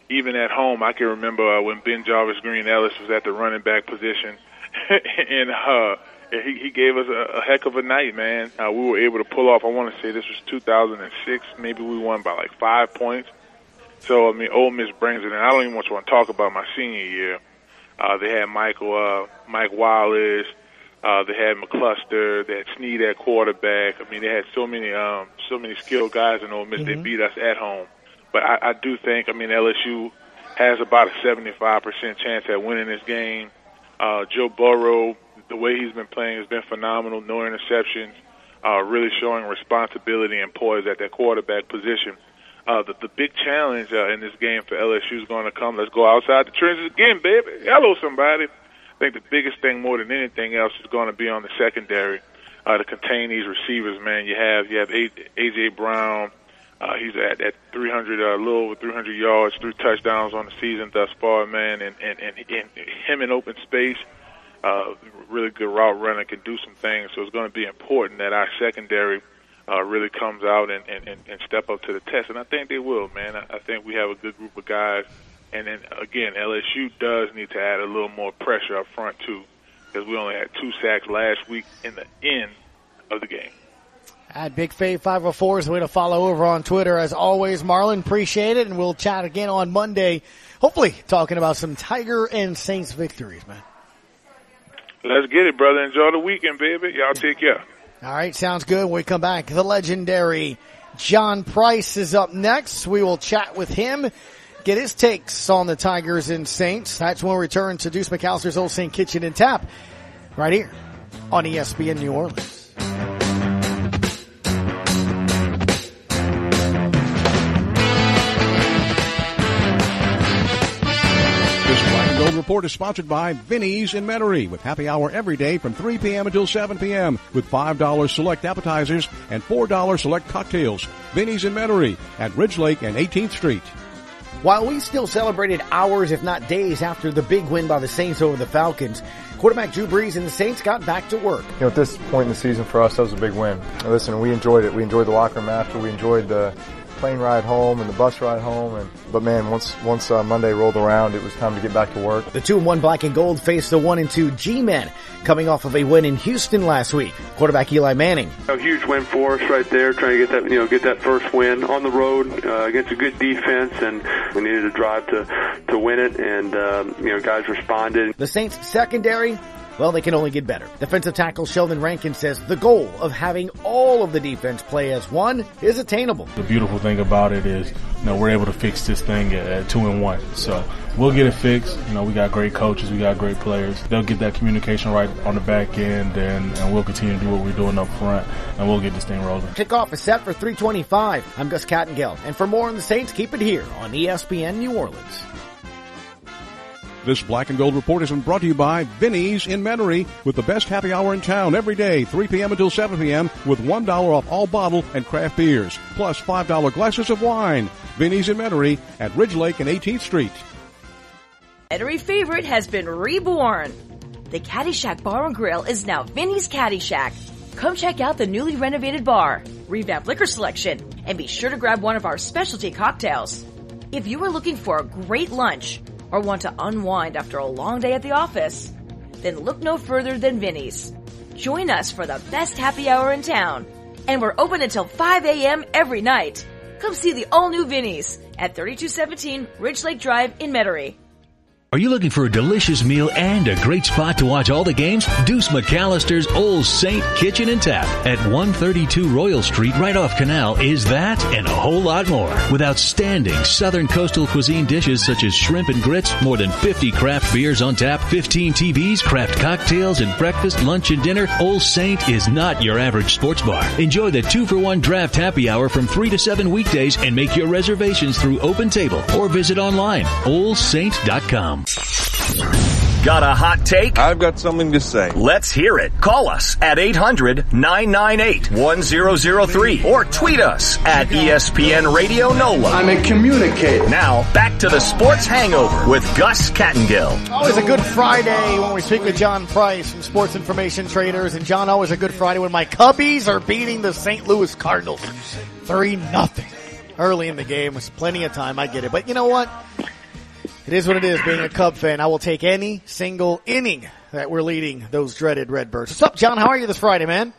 Speaker 21: even at home, I can remember uh, when Ben Jarvis Green Ellis was at the running back position, and uh, he, he gave us a, a heck of a night, man. Uh, we were able to pull off. I want to say this was two thousand six. Maybe we won by like five points. So I mean, Ole Miss brings it in. I don't even want to talk about my senior year. Uh, they had Michael, uh, Mike Wallace. Uh, they had McCluster. They had Snead at quarterback. I mean, they had so many, um, so many skilled guys in Ole Miss. Mm-hmm. They beat us at home. But I, I do think, I mean, L S U has about a seventy-five percent chance at winning this game. Uh, Joe Burrow, the way he's been playing has been phenomenal. No interceptions, uh, really showing responsibility and poise at that quarterback position. Uh, the, the big challenge uh, in this game for L S U is going to come. Let's go outside the trenches again, baby. Hello, somebody. I think the biggest thing more than anything else is going to be on the secondary uh, to contain these receivers, man. You have you have A J. Brown. Uh, he's at, at three hundred, a uh, little over three hundred yards, three touchdowns on the season thus far, man. And, and, and, and him in open space, uh, really good route runner, can do some things. So it's going to be important that our secondary uh, really comes out and, and, and, and step up to the test. And I think they will, man. I, I think we have a good group of guys. And then, again, L S U does need to add a little more pressure up front, too, because we only had two sacks last week in the end of the game.
Speaker 6: At Big Fave five oh four is the way to follow over on Twitter. As always, Marlon, appreciate it, and we'll chat again on Monday, hopefully talking about some Tiger and Saints victories, man.
Speaker 21: Let's get it, brother. Enjoy the weekend, baby. Y'all take care.
Speaker 6: All right, sounds good. When we come back, the legendary John Price is up next. We will chat with him, get his takes on the Tigers and Saints. That's when we return to Deuce McAllister's Old Saint Kitchen and Tap right here on E S P N New Orleans.
Speaker 1: Gold Report is sponsored by Vinny's in Metairie, with happy hour every day from three p.m. until seven p.m. with five dollars select appetizers and four dollars select cocktails. Vinny's in Metairie at Ridge Lake and eighteenth Street.
Speaker 6: While we still celebrated hours, if not days, after the big win by the Saints over the Falcons, quarterback Drew Brees and the Saints got back to work.
Speaker 3: You know, at this point in the season for us, that was a big win. Listen, we enjoyed it. We enjoyed the locker room after. We enjoyed the plane ride home and the bus ride home, and but man, once once uh, Monday rolled around, it was time to get back to work.
Speaker 6: The two and one Black and Gold faced the one and two G-Men, coming off of a win in Houston last week. Quarterback Eli Manning.
Speaker 22: A huge win for us right there, trying to get that you know get that first win on the road uh, against a good defense, and we needed a drive to to win it, and uh, you know guys responded.
Speaker 6: The Saints secondary, well, they can only get better. Defensive tackle Sheldon Rankin says the goal of having all of the defense play as one is attainable.
Speaker 23: The beautiful thing about it is, you know, we're able to fix this thing at, at two and one. So we'll get it fixed. You know, we got great coaches, we got great players. They'll get that communication right on the back end, and, and we'll continue to do what we're doing up front, and we'll get this thing rolling.
Speaker 6: Kickoff is set for three twenty-five. I'm Gus Kattengell, and for more on the Saints, keep it here on E S P N New Orleans.
Speaker 1: This Black and Gold Report has been brought to you by Vinny's in Metairie, with the best happy hour in town every day, three p.m. until seven p.m. with one dollar off all bottle and craft beers, plus five dollar glasses of wine. Vinny's in Metairie at Ridge Lake and eighteenth Street.
Speaker 24: Metairie favorite has been reborn. The Caddyshack Bar and Grill is now Vinny's Caddyshack. Come check out the newly renovated bar, revamped liquor selection, and be sure to grab one of our specialty cocktails. If you are looking for a great lunch, or want to unwind after a long day at the office, then look no further than Vinny's. Join us for the best happy hour in town, and we're open until five a.m. every night. Come see the all-new Vinny's at thirty-two seventeen Ridge Lake Drive in Metairie.
Speaker 25: Are you looking for a delicious meal and a great spot to watch all the games? Deuce McAllister's Old Saint Kitchen and Tap at one thirty-two Royal Street right off Canal is that and a whole lot more. With outstanding Southern coastal cuisine dishes such as shrimp and grits, more than fifty craft beers on tap, fifteen T Vs, craft cocktails, and breakfast, lunch, and dinner, Old Saint is not your average sports bar. Enjoy the two for one draft happy hour from three to seven weekdays and make your reservations through Open Table or visit online, old saint dot com.
Speaker 2: Got a hot take?
Speaker 26: I've got something to say.
Speaker 2: Let's hear it. Call us at eight hundred nine nine eight one zero zero three or tweet us at E S P N Radio NOLA.
Speaker 27: I'm a communicator.
Speaker 2: Now, back to the Sports Hangover with Gus Kattengell.
Speaker 6: Always a good Friday when we speak with John Price from Sports Information Traders. And John, always a good Friday when my Cubbies are beating the Saint Louis Cardinals three nothing early in the game. There's plenty of time. I get it. But you know what? It is what it is being a Cub fan. I will take any single inning that we're leading those dreaded Redbirds. What's up, John? How are you this Friday, man?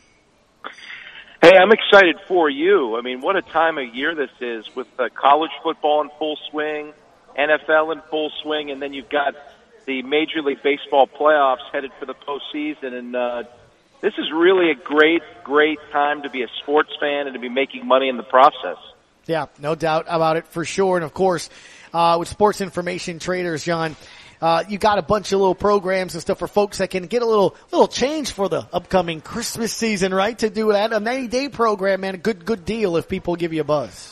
Speaker 4: Hey, I'm excited for you. I mean, what a time of year this is with uh, college football in full swing, N F L in full swing, and then you've got the Major League Baseball playoffs headed for the postseason. And uh, this is really a great, great time to be a sports fan and to be making money in the process.
Speaker 6: Yeah, no doubt about it for sure. And, of course, uh, with Sports Information Traders, John, Uh, you got a bunch of little programs and stuff for folks that can get a little, little change for the upcoming Christmas season, right? To do that. A ninety day program, man. A good, good deal if people give you a buzz.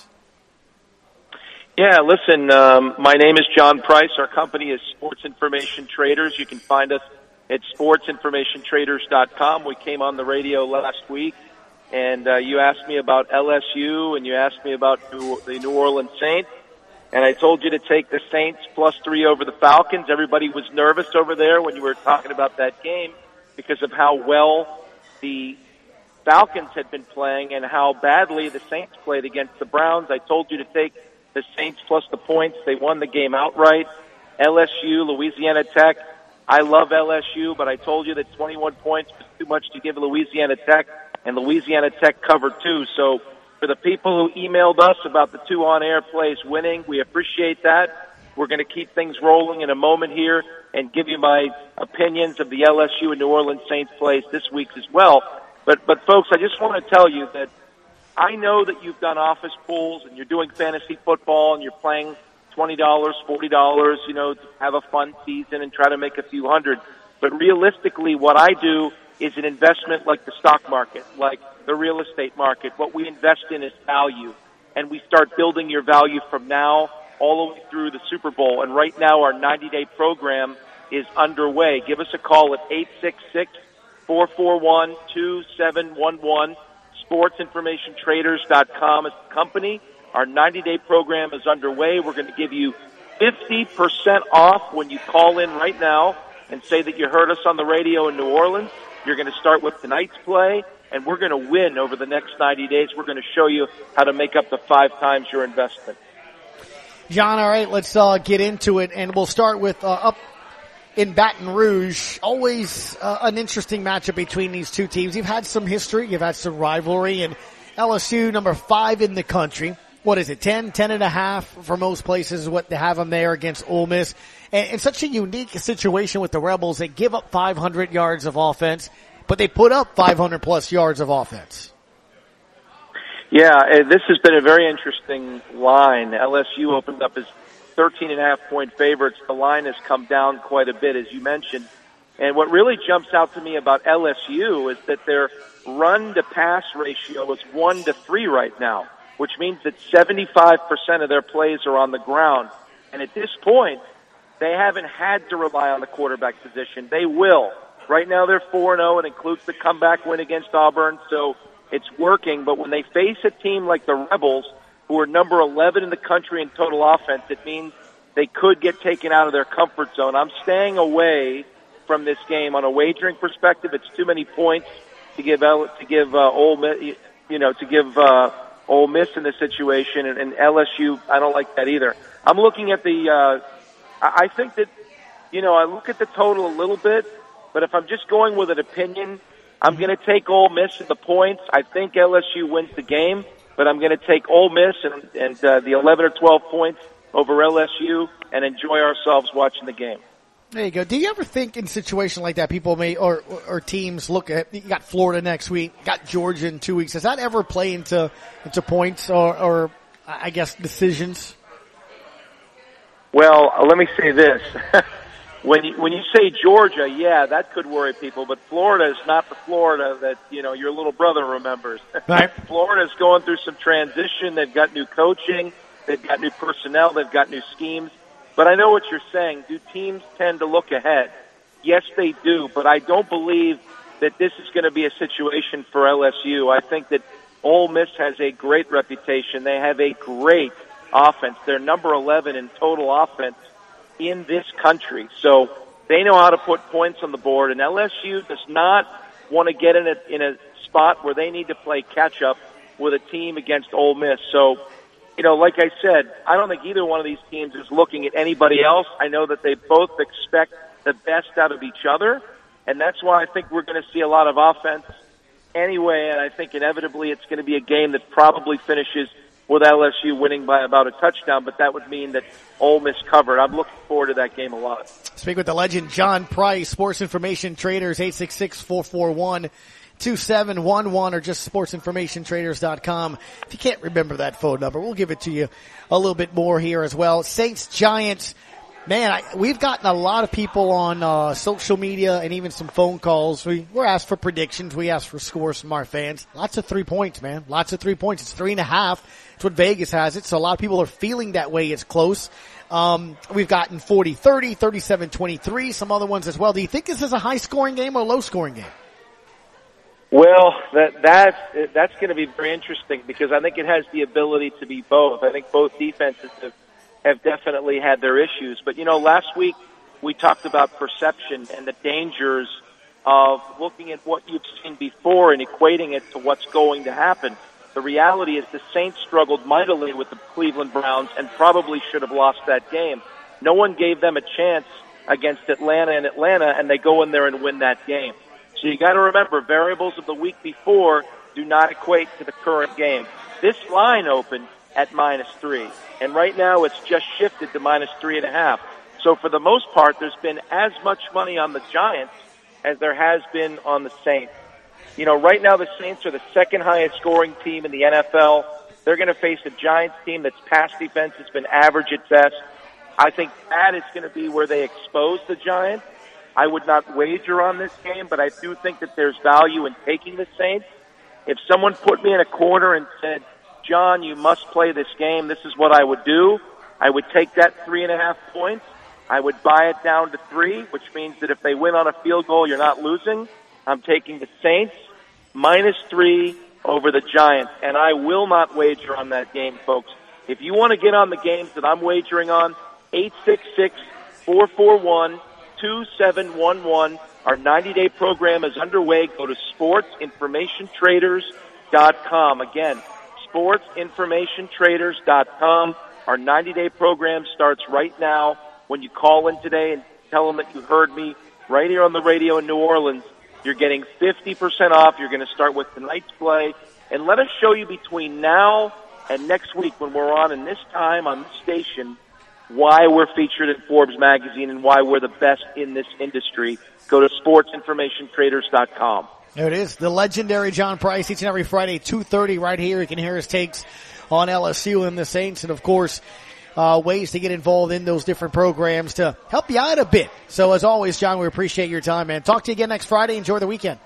Speaker 4: Yeah, listen, um, my name is John Price. Our company is Sports Information Traders. You can find us at sports information traders dot com. We came on the radio last week, and uh, you asked me about L S U, and you asked me about New, the New Orleans Saints. And I told you to take the Saints plus three over the Falcons. Everybody was nervous over there when you were talking about that game because of how well the Falcons had been playing and how badly the Saints played against the Browns. I told you to take the Saints plus the points. They won the game outright. L S U, Louisiana Tech. I love L S U, but I told you that twenty-one points was too much to give Louisiana Tech, and Louisiana Tech covered two. So for the people who emailed us about the two on-air plays winning, we appreciate that. We're going to keep things rolling in a moment here and give you my opinions of the L S U and New Orleans Saints plays this week as well. But, but folks, I just want to tell you that I know that you've done office pools and you're doing fantasy football and you're playing twenty dollars, forty dollars, you know, to have a fun season and try to make a few hundred. But realistically, what I do is an investment like the stock market, like the real estate market. What we invest in is value, and we start building your value from now all the way through the Super Bowl. And right now our ninety day program is underway. Give us a call at eight six six, four four one, two seven one one. sports information traders dot com is the company. Our ninety day program is underway. We're going to give you fifty percent off when you call in right now and say that you heard us on the radio in New Orleans. You're going to start with tonight's play, and we're going to win over the next ninety days. We're going to show you how to make up to five times your investment.
Speaker 6: John, all right, let's uh, get into it, and we'll start with uh, up in Baton Rouge. Always uh, an interesting matchup between these two teams. You've had some history. You've had some rivalry, and L S U, number five in the country. What is it, ten, ten and a half for most places is what they have them there against Ole Miss. And, and such a unique situation with the Rebels. They give up five hundred yards of offense, but they put up five hundred plus yards of offense.
Speaker 4: Yeah, this has been a very interesting line. L S U opened up as thirteen and a half point favorites. The line has come down quite a bit, as you mentioned. And what really jumps out to me about L S U is that their run to pass ratio is one to three right now, which means that seventy-five percent of their plays are on the ground. And at this point, they haven't had to rely on the quarterback position. They will. Right now they're four and oh. It includes the comeback win against Auburn, so it's working. But when they face a team like the Rebels, who are number eleven in the country in total offense, it means they could get taken out of their comfort zone. I'm staying away from this game on a wagering perspective. It's too many points to give to give uh, Ole Miss, you know, to give uh, Ole Miss in this situation, and, and L S U. I don't like that either. I'm looking at the. Uh, I think that, you know, I look at the total a little bit, but if I'm just going with an opinion, I'm going to take Ole Miss at the points. I think L S U wins the game, but I'm going to take Ole Miss and, and uh, the eleven or twelve points over L S U and enjoy ourselves watching the game.
Speaker 6: There you go. Do you ever think in a situation like that, people may, or, or, or teams look at, you got Florida next week, got Georgia in two weeks. Does that ever play into, into points or, or, I guess, decisions?
Speaker 4: Well, let me say this. When you, when you say Georgia, yeah, that could worry people, but Florida is not the Florida that, you know, your little brother remembers.
Speaker 6: Right.
Speaker 4: Florida's going through some transition. They've got new coaching. They've got new personnel. They've got new schemes. But I know what you're saying. Do teams tend to look ahead? Yes, they do, but I don't believe that this is going to be a situation for L S U. I think that Ole Miss has a great reputation. They have a great offense. They're number eleven in total offense in this country. So they know how to put points on the board, and L S U does not want to get in a, in a spot where they need to play catch-up with a team against Ole Miss. So you know, like I said, I don't think either one of these teams is looking at anybody else. I know that they both expect the best out of each other, and that's why I think we're going to see a lot of offense anyway, and I think inevitably it's going to be a game that probably finishes with L S U winning by about a touchdown, but that would mean that Ole Miss covered. I'm looking forward to that game a lot.
Speaker 6: Speak with the legend John Price, Sports Information Traders, eight six six, four four one, two seven one one, or just sports information traders dot com. If you can't remember that phone number, we'll give it to you a little bit more here as well. Saints, Giants. Man, I, we've gotten a lot of people on uh, social media and even some phone calls. We, we're asked for predictions. We asked for scores from our fans. Lots of three points, man. Lots of three points. It's three and a half. It's what Vegas has it. So a lot of people are feeling that way. It's close. Um, we've gotten forty thirty, thirty-seven twenty-three, some other ones as well. Do you think this is a high-scoring game or a low-scoring game?
Speaker 4: Well, that that's that's going to be very interesting because I think it has the ability to be both. I think both defenses have have definitely had their issues. But, you know, last week we talked about perception and the dangers of looking at what you've seen before and equating it to what's going to happen. The reality is the Saints struggled mightily with the Cleveland Browns and probably should have lost that game. No one gave them a chance against Atlanta and Atlanta, and they go in there and win that game. So you got to remember, variables of the week before do not equate to the current game. This line opened at minus three. And right now it's just shifted to minus three and a half. So for the most part, there's been as much money on the Giants as there has been on the Saints. You know, right now the Saints are the second highest scoring team in the N F L. They're going to face a Giants team that's pass defense has been average at best. I think that is going to be where they expose the Giants. I would not wager on this game, but I do think that there's value in taking the Saints. If someone put me in a corner and said, John, you must play this game, this is what I would do, I would take that three and a half points. I would buy it down to three, which means that if they win on a field goal, you're not losing. I'm taking the Saints minus three over the Giants, and I will not wager on that game, folks. If you want to get on the games that I'm wagering on, eight six six, four four one, two seven one one. Our ninety-day program is underway. Go to sports information traders dot com. Again, sports information traders dot com. Our ninety-day program starts right now. When you call in today and tell them that you heard me right here on the radio in New Orleans, you're getting fifty percent off. You're going to start with tonight's play. And let us show you between now and next week when we're on in this time on this station why we're featured in Forbes magazine and why we're the best in this industry. Go to sports information traders dot com.
Speaker 6: There it is, the legendary John Price, each and every Friday, two thirty right here. You can hear his takes on L S U and the Saints, and of course, uh, ways to get involved in those different programs to help you out a bit. So as always, John, we appreciate your time, man. Talk to you again next Friday. Enjoy the weekend.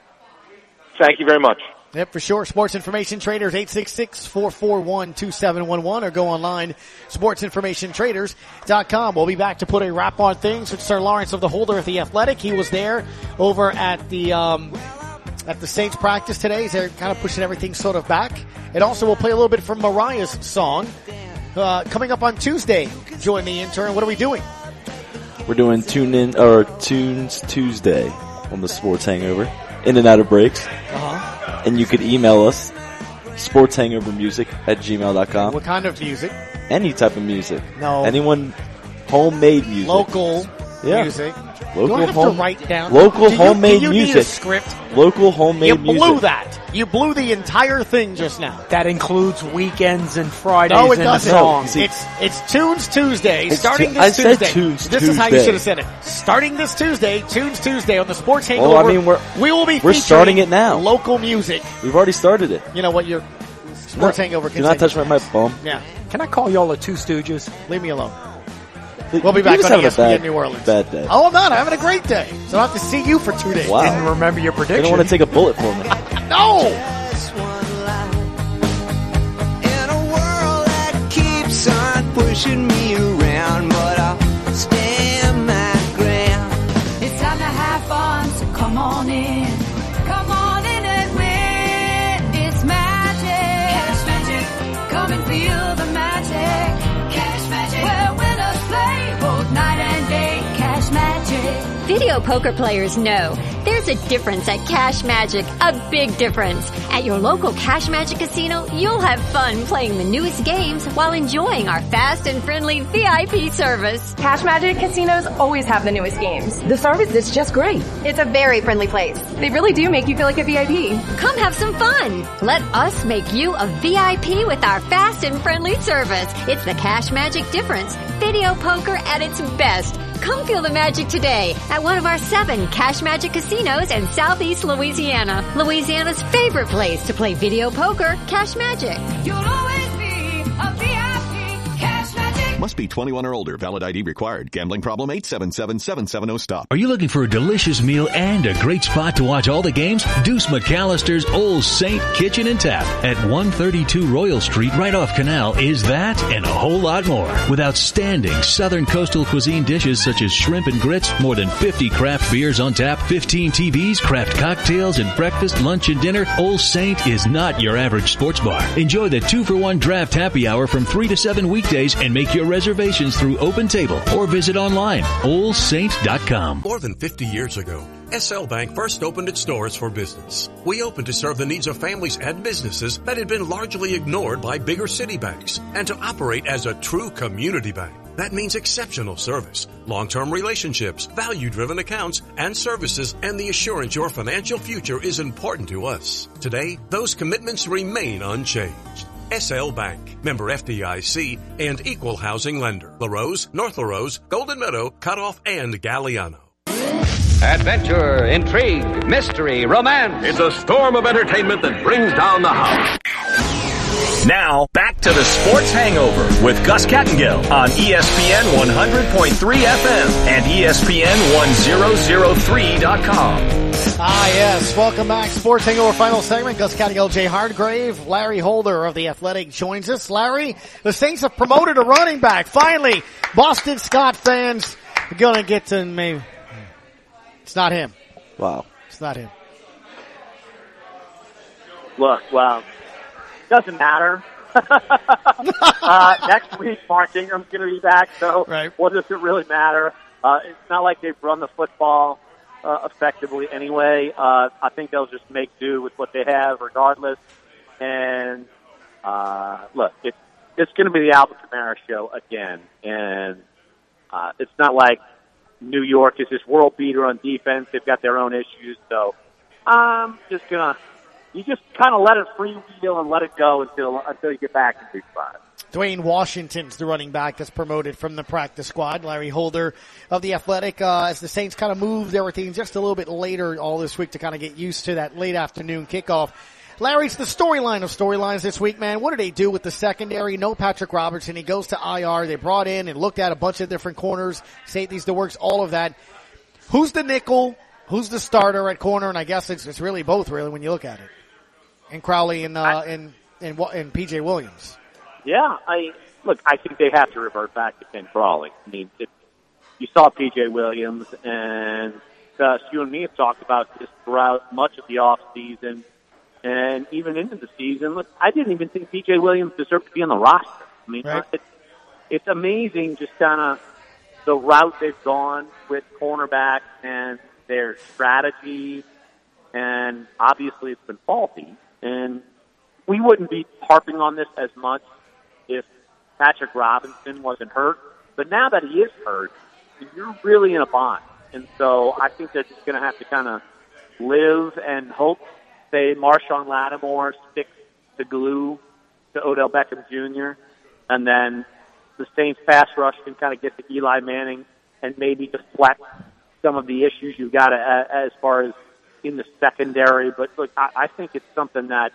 Speaker 4: Thank you very much.
Speaker 6: Yep, for sure. Sports Information Traders, eight six six, four four one, two seven one one, or go online, sports information traders dot com. We'll be back to put a wrap on things with Sir Lawrence of the Holder of the Athletic. He was there over at the, um, at the Saints practice today. They're kind of pushing everything sort of back. And also we'll play a little bit from Mariah's song, uh, coming up on Tuesday. Join the intern. What are we doing?
Speaker 10: We're doing Tune In, or Tunes Tuesday on the Sports Hangover. In and out of breaks.
Speaker 6: Uh-huh.
Speaker 10: And you could email us, sportshangovermusic at gmail dot com.
Speaker 6: What kind of music?
Speaker 10: Any type of music.
Speaker 6: No.
Speaker 10: Anyone, homemade music.
Speaker 6: Local
Speaker 10: yeah.
Speaker 6: music.
Speaker 10: Local
Speaker 6: Do I have
Speaker 10: home,
Speaker 6: to write down?
Speaker 10: Local
Speaker 6: do you,
Speaker 10: homemade
Speaker 6: do you
Speaker 10: music.
Speaker 6: Need a script?
Speaker 10: Local homemade
Speaker 6: you
Speaker 10: music.
Speaker 6: You blew that. You blew the entire thing just now.
Speaker 9: That includes weekends and Fridays
Speaker 6: no, it
Speaker 9: and
Speaker 6: doesn't.
Speaker 9: songs.
Speaker 6: No, it's it's Tunes Tuesday.
Speaker 10: It's
Speaker 6: starting
Speaker 10: tu-
Speaker 6: this
Speaker 10: I
Speaker 6: Tuesday.
Speaker 10: said Tunes
Speaker 6: this
Speaker 10: Tuesday.
Speaker 6: is how you should have said it. Starting this Tuesday, Tunes Tuesday on the Sports Hangover.
Speaker 10: Well, I mean, we're,
Speaker 6: we will be
Speaker 10: we're starting it now.
Speaker 6: Local music.
Speaker 10: We've already started it.
Speaker 6: You know what? Your Sports
Speaker 10: no,
Speaker 6: Hangover.
Speaker 10: Do not touch my, my bum.
Speaker 6: Yeah.
Speaker 9: Can I call y'all the Two Stooges?
Speaker 6: Leave me alone. We'll be back on E S P N New Orleans.
Speaker 10: Bad day.
Speaker 6: Oh, I'm not. I'm having a great day. So I have to see you for two days.
Speaker 10: Wow.
Speaker 9: Didn't remember your prediction.
Speaker 10: You don't want to take a bullet for me.
Speaker 6: No!
Speaker 5: In a world that keeps on pushing me around, but I'll stand my ground.
Speaker 7: It's time to have fun, so come on in. Come on in and win. It's magic. Cash magic. Come and feel the magic. Cash magic. Where winners play both night and day. Cash magic.
Speaker 8: Video poker players know there's There's a difference at Cash Magic, a big difference. At your local Cash Magic casino, you'll have fun playing the newest games while enjoying our fast and friendly V I P service.
Speaker 11: Cash Magic casinos always have the newest games. The service is just great. It's a very friendly place. They really do make you feel like a V I P.
Speaker 8: Come have some fun. Let us make you a V I P with our fast and friendly service. It's the Cash Magic difference. Video poker at its best. Come feel the magic today at one of our seven Cash Magic casinos in Southeast Louisiana. Louisiana's favorite place to play video poker, Cash Magic.
Speaker 7: You'll always be a V I P. Cash Magic.
Speaker 12: Must be twenty-one or older. Valid I D required. Gambling problem? eight seven seven, seven seven zero, stop.
Speaker 25: Are you looking for a delicious meal and a great spot to watch all the games? Deuce McAllister's Old Saint Kitchen and Tap at one thirty-two Royal Street right off Canal is that and a whole lot more. With outstanding southern coastal cuisine dishes such as shrimp and grits, more than fifty craft beers on tap, fifteen T Vs, craft cocktails, and breakfast, lunch, and dinner, Old Saint is not your average sports bar. Enjoy the two for one draft happy hour from three to seven weekdays and make your reservations through Open Table or visit online, old saint dot com.
Speaker 13: More than fifty years ago, S L Bank first opened its doors for business. We opened to serve the needs of families and businesses that had been largely ignored by bigger city banks and to operate as a true community bank. That means exceptional service, long-term relationships, value-driven accounts and services, and the assurance your financial future is important to us. Today, those commitments remain unchanged. S L Bank, member F D I C, and equal housing lender. LaRose, North LaRose, Golden Meadow, Cutoff, and Galliano.
Speaker 15: Adventure, intrigue, mystery, romance.
Speaker 17: It's a storm of entertainment that brings down the house.
Speaker 2: Now, back to the Sports Hangover with Gus Kattengill on E S P N one hundred point three F M and E S P N ten oh three dot com.
Speaker 6: Ah, yes. Welcome back. Sports Hangover final segment. Gus Kattengill, Jay Hardgrave, Larry Holder of The Athletic joins us. Larry, the Saints have promoted a running back. Finally, Boston Scott fans are going to get to maybe. It's not him.
Speaker 10: Wow.
Speaker 6: It's not him.
Speaker 26: Look, well, doesn't matter. uh, next week, Mark Ingram's going to be back, so
Speaker 6: right.
Speaker 26: What does it really matter? Uh, it's not like they've run the football uh, effectively anyway. Uh, I think they'll just make do with what they have regardless. And, uh, look, it's, it's going to be the Alvin Kamara show again. And uh, it's not like New York is this world beater on defense. They've got their own issues. So I'm just going to, you just kind of let it freewheel and let it go until until you get back in week five.
Speaker 6: Dwayne Washington's the running back that's promoted from the practice squad. Larry Holder of The Athletic, uh, as the Saints kind of moved everything just a little bit later all this week to kind of get used to that late afternoon kickoff. Larry, it's the storyline of storylines this week, man. What did they do with the secondary? No Patrick Robertson. He goes to I R. They brought in and looked at a bunch of different corners, safeties, the works, all of that. Who's the nickel? Who's the starter at corner? And I guess it's, it's really both, really, when you look at it. And Crowley and, uh, and, and, and P J Williams.
Speaker 26: Yeah, I, look, I think they have to revert back to Ken Crowley. I mean, it, you saw P J Williams, and uh, you and me have talked about this throughout much of the off season. And even into the season, look, I didn't even think P J Williams deserved to be on the roster. I mean, right. it's, it's amazing just kind of the route they've gone with cornerback and their strategy. And obviously it's been faulty. And we wouldn't be harping on this as much if Patrick Robinson wasn't hurt. But now that he is hurt, you're really in a bind. And so I think they're just going to have to kind of live and hope. Say Marshawn Lattimore sticks the glue to Odell Beckham Junior And then the Saints pass rush can kind of get to Eli Manning and maybe deflect some of the issues you've got uh, as far as in the secondary. But look, I, I think it's something that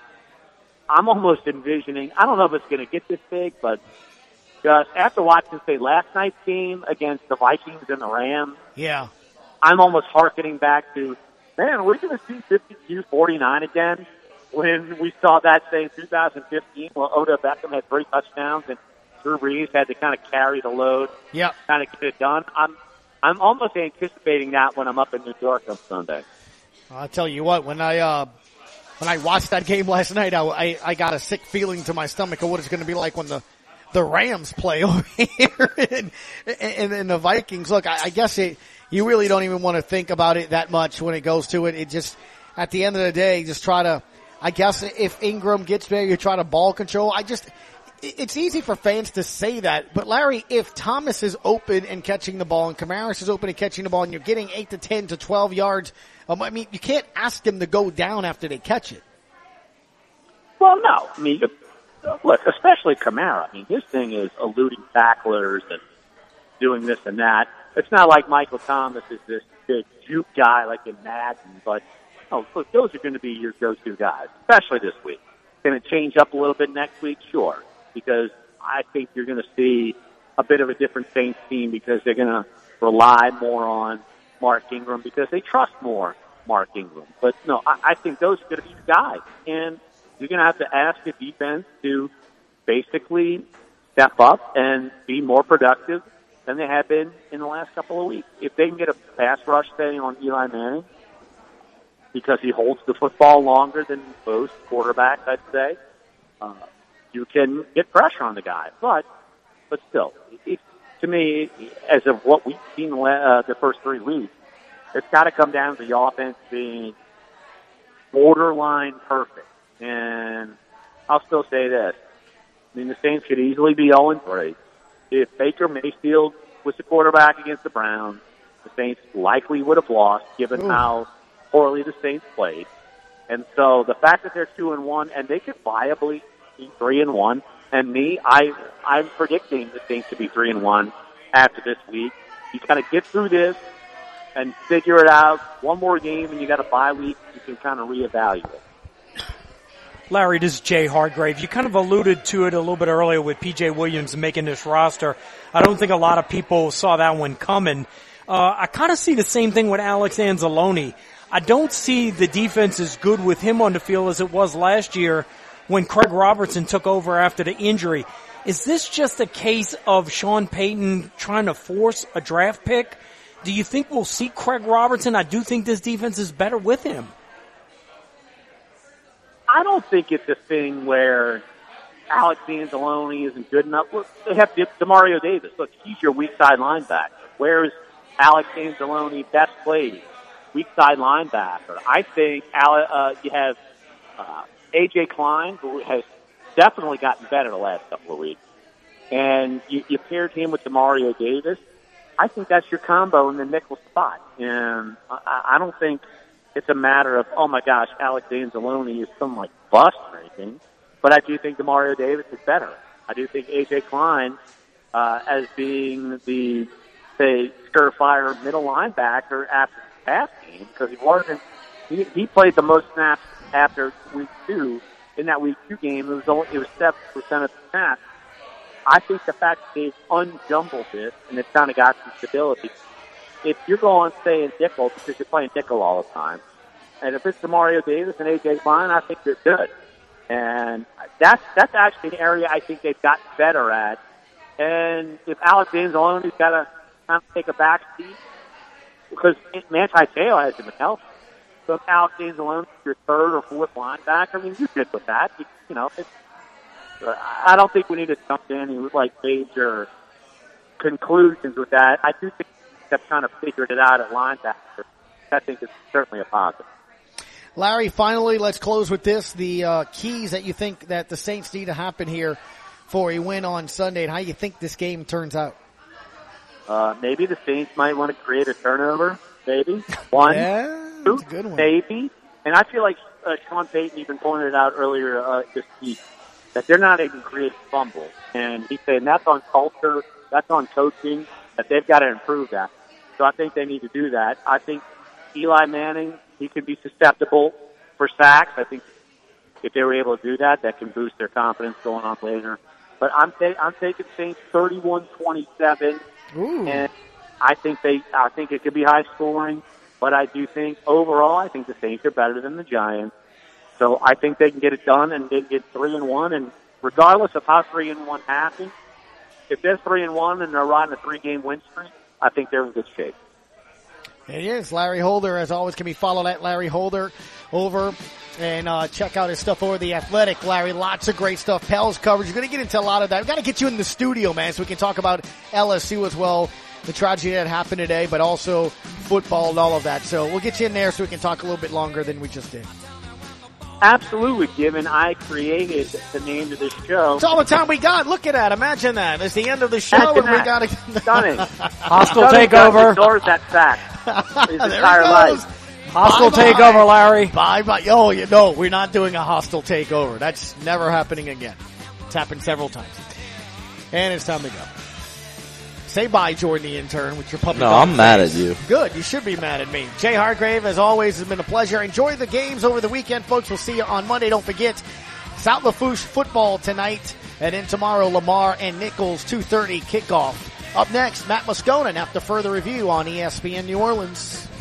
Speaker 26: I'm almost envisioning. I don't know if it's going to get this big, but just after watching, say, last night's game against the Vikings and the Rams,
Speaker 6: yeah,
Speaker 26: I'm almost hearkening back to, man, we're going to see fifty-two forty-nine again when we saw that, say, in two thousand fifteen, where Odell Beckham had three touchdowns and Drew Brees had to kind of carry the load,
Speaker 6: yep.
Speaker 26: kind of get it done. I'm I'm almost anticipating that when I'm up in New York on Sunday.
Speaker 6: I'll tell you what, when I uh, when I watched that game last night, I, I, I got a sick feeling to my stomach of what it's going to be like when the the Rams play over here and, and, and the Vikings. Look, I, I guess it, you really don't even want to think about it that much when it goes to it. It just, at the end of the day, just try to, I guess if Ingram gets there, you try to ball control. I just, it's easy for fans to say that, but Larry, if Thomas is open and catching the ball and Kamara is open and catching the ball and you're getting eight to ten to twelve yards, um, I mean, you can't ask them to go down after they catch it.
Speaker 26: Well, no. I mean, look, especially Kamara. I mean, his thing is eluding tacklers and doing this and that. It's not like Michael Thomas is this big juke guy like in Madden, but oh, look, those are going to be your go-to guys, especially this week. Can it change up a little bit next week? Sure. Because I think you're going to see a bit of a different Saints team because they're going to rely more on Mark Ingram because they trust more Mark Ingram. But no, I, I think those are going to be guys. And you're going to have to ask the defense to basically step up and be more productive than they have been in the last couple of weeks. If they can get a pass rush thing on Eli Manning because he holds the football longer than most quarterbacks, I'd say, uh, you can get pressure on the guy, but but still, it, to me, as of what we've seen uh, the first three weeks, it's got to come down to the offense being borderline perfect. And I'll still say this: I mean, the Saints could easily be oh and three if Baker Mayfield was the quarterback against the Browns. The Saints likely would have lost, given Ooh. how poorly the Saints played. And so the fact that they're two and one, and they could viably be three and one. And me, I, I'm predicting the Saints to be three and one after this week. You kind of get through this and figure it out. One more game, and you got a bye week. You can kind of reevaluate.
Speaker 9: Larry, this is Jay Hargrave. You kind of alluded to it a little bit earlier with P J Williams making this roster. I don't think a lot of people saw that one coming. Uh, I kind of see the same thing with Alex Anzalone. I don't see the defense as good with him on the field as it was last year when Craig Robertson took over after the injury. Is this just a case of Sean Payton trying to force a draft pick? Do you think we'll see Craig Robertson? I do think this defense is better with him.
Speaker 26: I don't think it's a thing where Alex Anzalone isn't good enough. Look, they have DeMario Davis. Look, he's your weak side linebacker. Where's Alex Anzalone best played? Weak side linebacker. I think uh, you have uh, A J Klein, who has definitely gotten better the last couple of weeks. And you, you paired him with DeMario Davis. I think that's your combo in the nickel spot. And I, I don't think it's a matter of, oh my gosh, Alex Anzalone is some like bust or anything. But I do think DeMario Davis is better. I do think A J Klein, uh, as being the, say, surefire middle linebacker after the pass game, because he wasn't, he, he played the most snaps after week two. In that week two game, it was only, it was seven percent of the snaps. I think the fact that they've unjumbled this and it's kind of got some stability. If you're going to stay in nickel because you're playing nickel all the time, and if it's DeMario Davis and A J Klein, I think they're good. And that's that's actually an area I think they've gotten better at. And if Alex Anzalone's got to kind of take a back seat, because Manti Te'o hasn't been healthy. So if Alex Anzalone's your third or fourth linebacker, I mean, you're good with that. You, you know, it's, I don't think we need to jump in and like major conclusions with that. I do think they've kind of figured it out at linebacker. I think it's certainly a positive.
Speaker 6: Larry, finally, let's close with this. The uh, keys that you think that the Saints need to happen here for a win on Sunday, and how you think this game turns out.
Speaker 26: Uh, maybe the Saints might want to create a turnover. Maybe. One.
Speaker 6: Yeah,
Speaker 26: two,
Speaker 6: that's a good one.
Speaker 26: Maybe. And I feel like uh, Sean Payton even pointed it out earlier uh, this week that they're not even creating fumbles. And he's saying that's on culture, that's on coaching, that they've got to improve that. So I think they need to do that. I think Eli Manning, he could be susceptible for sacks. I think if they were able to do that, that can boost their confidence going on later. But I'm ta- I'm taking Saints thirty-one twenty-seven, and I think they I think it could be high scoring. But I do think overall, I think the Saints are better than the Giants. So I think they can get it done and they get three and one. And regardless of how three and one happens, if they're three and one and they're riding a three game win streak, I think they're in good shape.
Speaker 6: It is. Larry Holder, as always, can be followed at Larry Holder over And uh, check out his stuff over The Athletic, Larry. Lots of great stuff. Pels coverage. We're going to get into a lot of that. We've got to get you in the studio, man, so we can talk about L S U as well, the tragedy that happened today, but also football and all of that. So we'll get you in there so we can talk a little bit longer than we just did.
Speaker 26: Absolutely, given I created the name of this show.
Speaker 6: It's all the time we got. Look at that. Imagine that. It's the end of the show and we got to...
Speaker 26: Stunning.
Speaker 9: Hostile
Speaker 26: Stunning
Speaker 9: takeover.
Speaker 26: Ignores that fact. His
Speaker 6: There
Speaker 26: entire
Speaker 6: he goes.
Speaker 26: life.
Speaker 9: Hostile
Speaker 6: Bye-bye.
Speaker 9: takeover, Larry.
Speaker 6: Bye bye. Oh, you know, we're not doing a hostile takeover. That's never happening again. It's happened several times. And it's time to go. Say bye, Jordan the intern, with your puppy
Speaker 10: No,
Speaker 6: dog
Speaker 10: I'm mad
Speaker 6: face.
Speaker 10: at you.
Speaker 6: Good. You should be mad at me. Jay Hargrave, as always, has been a pleasure. Enjoy the games over the weekend, folks. We'll see you on Monday. Don't forget, South Lafourche football tonight. And then tomorrow, Lamar and Nichols, two thirty kickoff. Up next, Matt Moscona after further review on E S P N New Orleans.